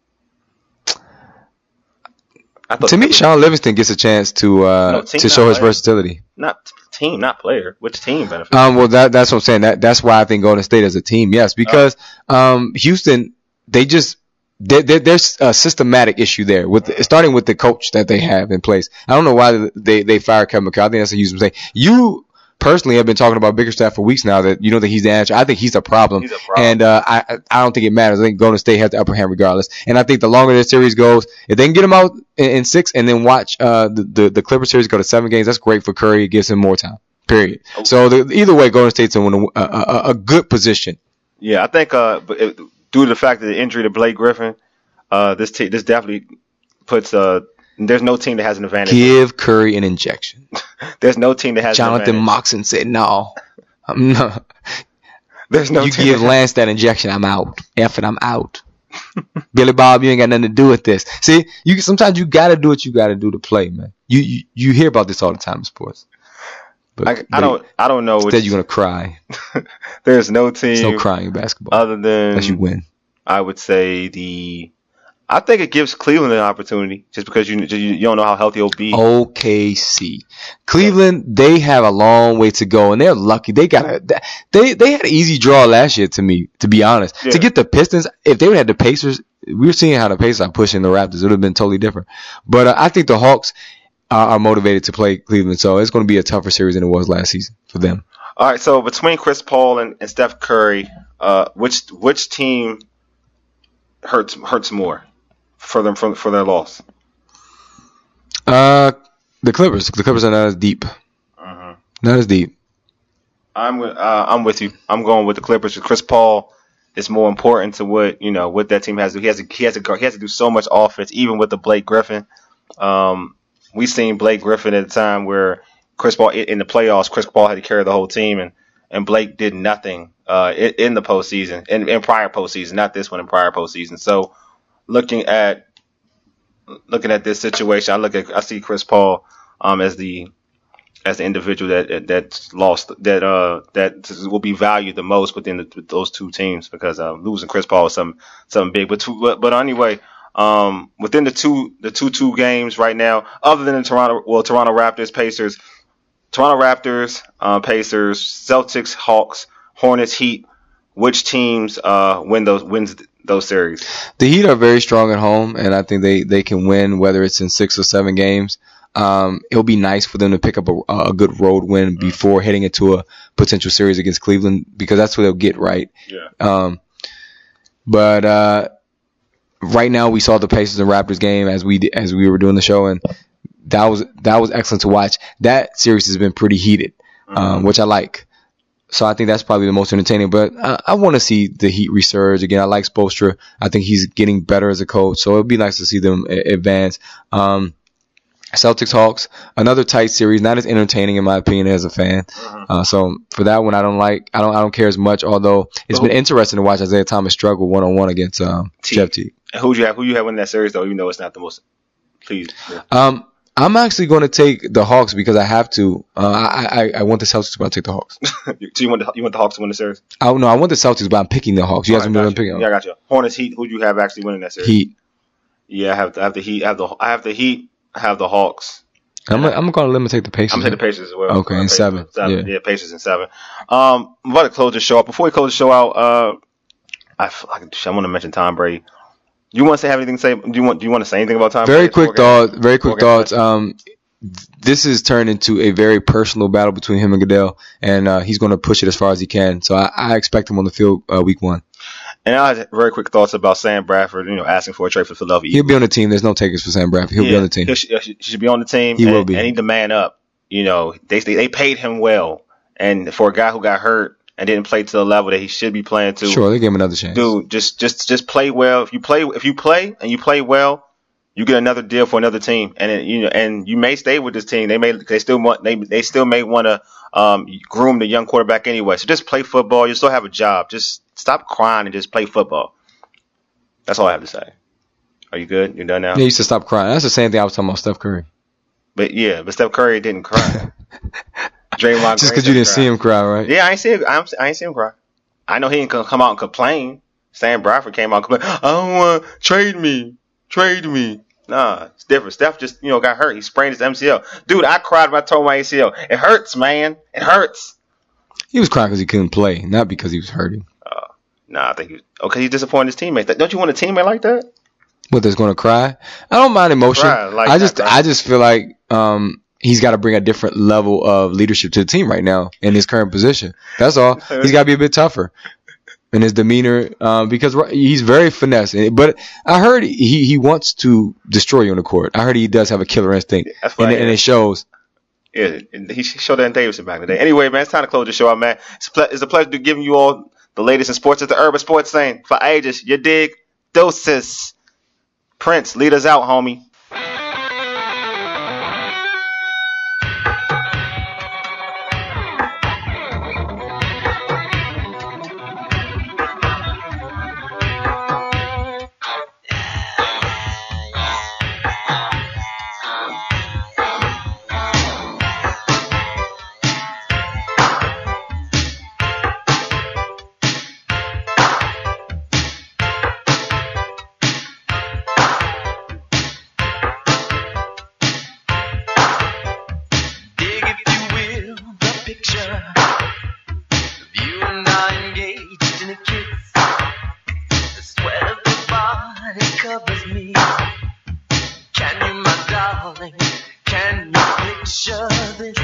I thought to me, Sean Livingston gets a chance to uh, No, team to not show his player. versatility. not team, not player. Which team benefits? Um, well, that that's what I'm saying. That that's why I think Golden State as a team, yes, because um, Houston, they just there, there, there's a systematic issue there with the, starting with the coach that they have in place. I don't know why they they fired Kevin McHale. I think that's a huge mistake. You personally have been talking about Bickerstaff for weeks now that you don't think he's the answer. I think he's a problem, He's a problem. and uh, I I don't think it matters. I think Golden State has the upper hand regardless. And I think the longer the series goes, if they can get him out in, in six and then watch uh, the, the the Clipper series go to seven games, that's great for Curry. It gives him more time. Period. So the, either way, Golden State's in a, a, a, a good position. Yeah, I think uh, but it, due to the fact of the injury to Blake Griffin, uh, this te- this definitely puts uh, there's no team that has an advantage. Give Curry an injection. There's no team that has Jonathan an advantage. Moxon said, "No, I'm not. There's no You team give that- Lance that injection, I'm out. F it, I'm out." Billy Bob, you ain't got nothing to do with this. See, you sometimes you got to do what you got to do to play, man. You, you you hear about this all the time in sports. But, I, I don't I don't know. Instead, Which, you're gonna cry. there's no team There's no crying in basketball other than unless you win. I would say the I think it gives Cleveland an opportunity just because you you, you don't know how healthy he'll be. O K C, Cleveland, they have a long way to go, and they're lucky. They got a they they had an easy draw last year. To me, to be honest, Yeah. to get the Pistons, if they would have had the Pacers, we were seeing how the Pacers are pushing the Raptors. It would have been totally different. But uh, I think the Hawks are, are motivated to play Cleveland, so it's going to be a tougher series than it was last season for them. All right, so between Chris Paul and, and Steph Curry, uh, which which team hurts hurts more for them for, for their loss? Uh, the Clippers. The Clippers are not as deep. Uh-huh. Not as deep. I'm with uh, I'm with you. I'm going with the Clippers. Chris Paul is more important to what you know what that team has to do. He has to he has to go, he has to do so much offense, even with the Blake Griffin. Um, we seen Blake Griffin at a time where Chris Paul in the playoffs, Chris Paul had to carry the whole team, and, and Blake did nothing uh, in, in the postseason, in, in prior postseason, not this one, in prior postseason. So looking at looking at this situation, I look at I see Chris Paul um, as the as the individual that that's lost that uh that will be valued the most within the, those two teams because uh, losing Chris Paul is something something big. But two, but, but anyway. Um, within the two the two two games right now, other than the Toronto well Toronto Raptors, Pacers, Toronto Raptors, uh, Pacers, Celtics, Hawks, Hornets, Heat, which teams uh win those wins those series? The Heat are very strong at home, and I think they, they can win whether it's in six or seven games. Um, it'll be nice for them to pick up a, a good road win before heading into a potential series against Cleveland because that's what they'll get right. Yeah. Um, but uh. Right now, we saw the Pacers and Raptors game as we as we were doing the show, and that was that was excellent to watch. That series has been pretty heated, um, Mm-hmm. which I like. So I think that's probably the most entertaining. But I, I want to see the Heat resurge again. I like Spoelstra. I think he's getting better as a coach, so it'd be nice to see them a- advance. Um, Celtics Hawks, another tight series, not as entertaining in my opinion as a fan. Uh, so for that one, I don't like. I don't. I don't care as much. Although it's been interesting to watch Isaiah Thomas struggle one on one against um, T. Jeff Teague. And who you have? Who you have in that series though? Even though it's not the most. Please. Yeah. Um, I'm actually going to take the Hawks because I have to. Uh, I, I I want the Celtics, but I'll take the Hawks. so you want the, you want the Hawks to win the series? I no, I want the Celtics, but I'm picking the Hawks. You guys All know right, I'm got you. picking them. Yeah, I got you. Hornets, Heat. Who do you have actually winning that series? Heat. Yeah, I have. I have the Heat. I have the. I have the Heat. I have the Hawks. I'm I'm going to let me take the Pacers. I'm taking the Pacers as well. Okay, Uh, in Pacers, seven. seven. Yeah. Yeah, Pacers in seven. Um, I'm about to close the show out. Before we close the show out, uh, I f- I, I want to mention Tom Brady. You want to say have anything to say? Do you want Do you want to say anything about Tom Very Brady? quick thought. Very quick Okay. thoughts. Um, this has turned into a very personal battle between him and Goodell, and uh, he's going to push it as far as he can. So I, I expect him on the field uh, week one. And I had very quick thoughts about Sam Bradford. You know, asking for a trade for Philadelphia. He'll be on the team. There's no takers for Sam Bradford. He'll be on the team. He should, he should be on the team. He and, will be. and he need to man up. You know, they, they they paid him well, and for a guy who got hurt and didn't play to the level that he should be playing to, Sure, they give him another chance. dude, just just just play well. If you play if you play and you play well, you get another deal for another team, and it, you know, and you may stay with this team. They may they still want they they still may want to um, groom the young quarterback anyway. So just play football. You still have a job. Just stop crying and just play football. That's all I have to say. Are you good? You're done now? Yeah, he used to stop crying. That's the same thing I was talking about Steph Curry. But yeah, but Steph Curry didn't cry. Draymond Just Green because you didn't cry. see him cry, right? Yeah, I ain't see him. I ain't I ain't see him cry. I know he didn't come out and complain. Sam Bradford came out and complained. I don't want to trade me, trade me. Nah, it's different. Steph just you know got hurt. He sprained his M C L. Dude, I cried when I tore my A C L. It hurts, man. It hurts. He was crying because he couldn't play, not because he was hurting. Nah, I think he was okay. He disappointed his teammates. Don't you want a teammate like that? What, that's going to cry? I don't mind emotion. Cry, like I that, just cry. I just feel like um he's got to bring a different level of leadership to the team right now in his current position. That's all. He's got to be a bit tougher in his demeanor um, because he's very finesse. But I heard he, he wants to destroy you on the court. I heard he does have a killer instinct, That's what and, I and hear. it shows. Yeah, he showed that in Davidson back in the day. Anyway, man, it's time to close the show out, man. It's a, ple- it's a pleasure to giving you all the latest in sports at the Urban Sports Scene. For ages, you dig? Doses. Prince, lead us out, homie. body covers me. Can you, my darling, can you picture this?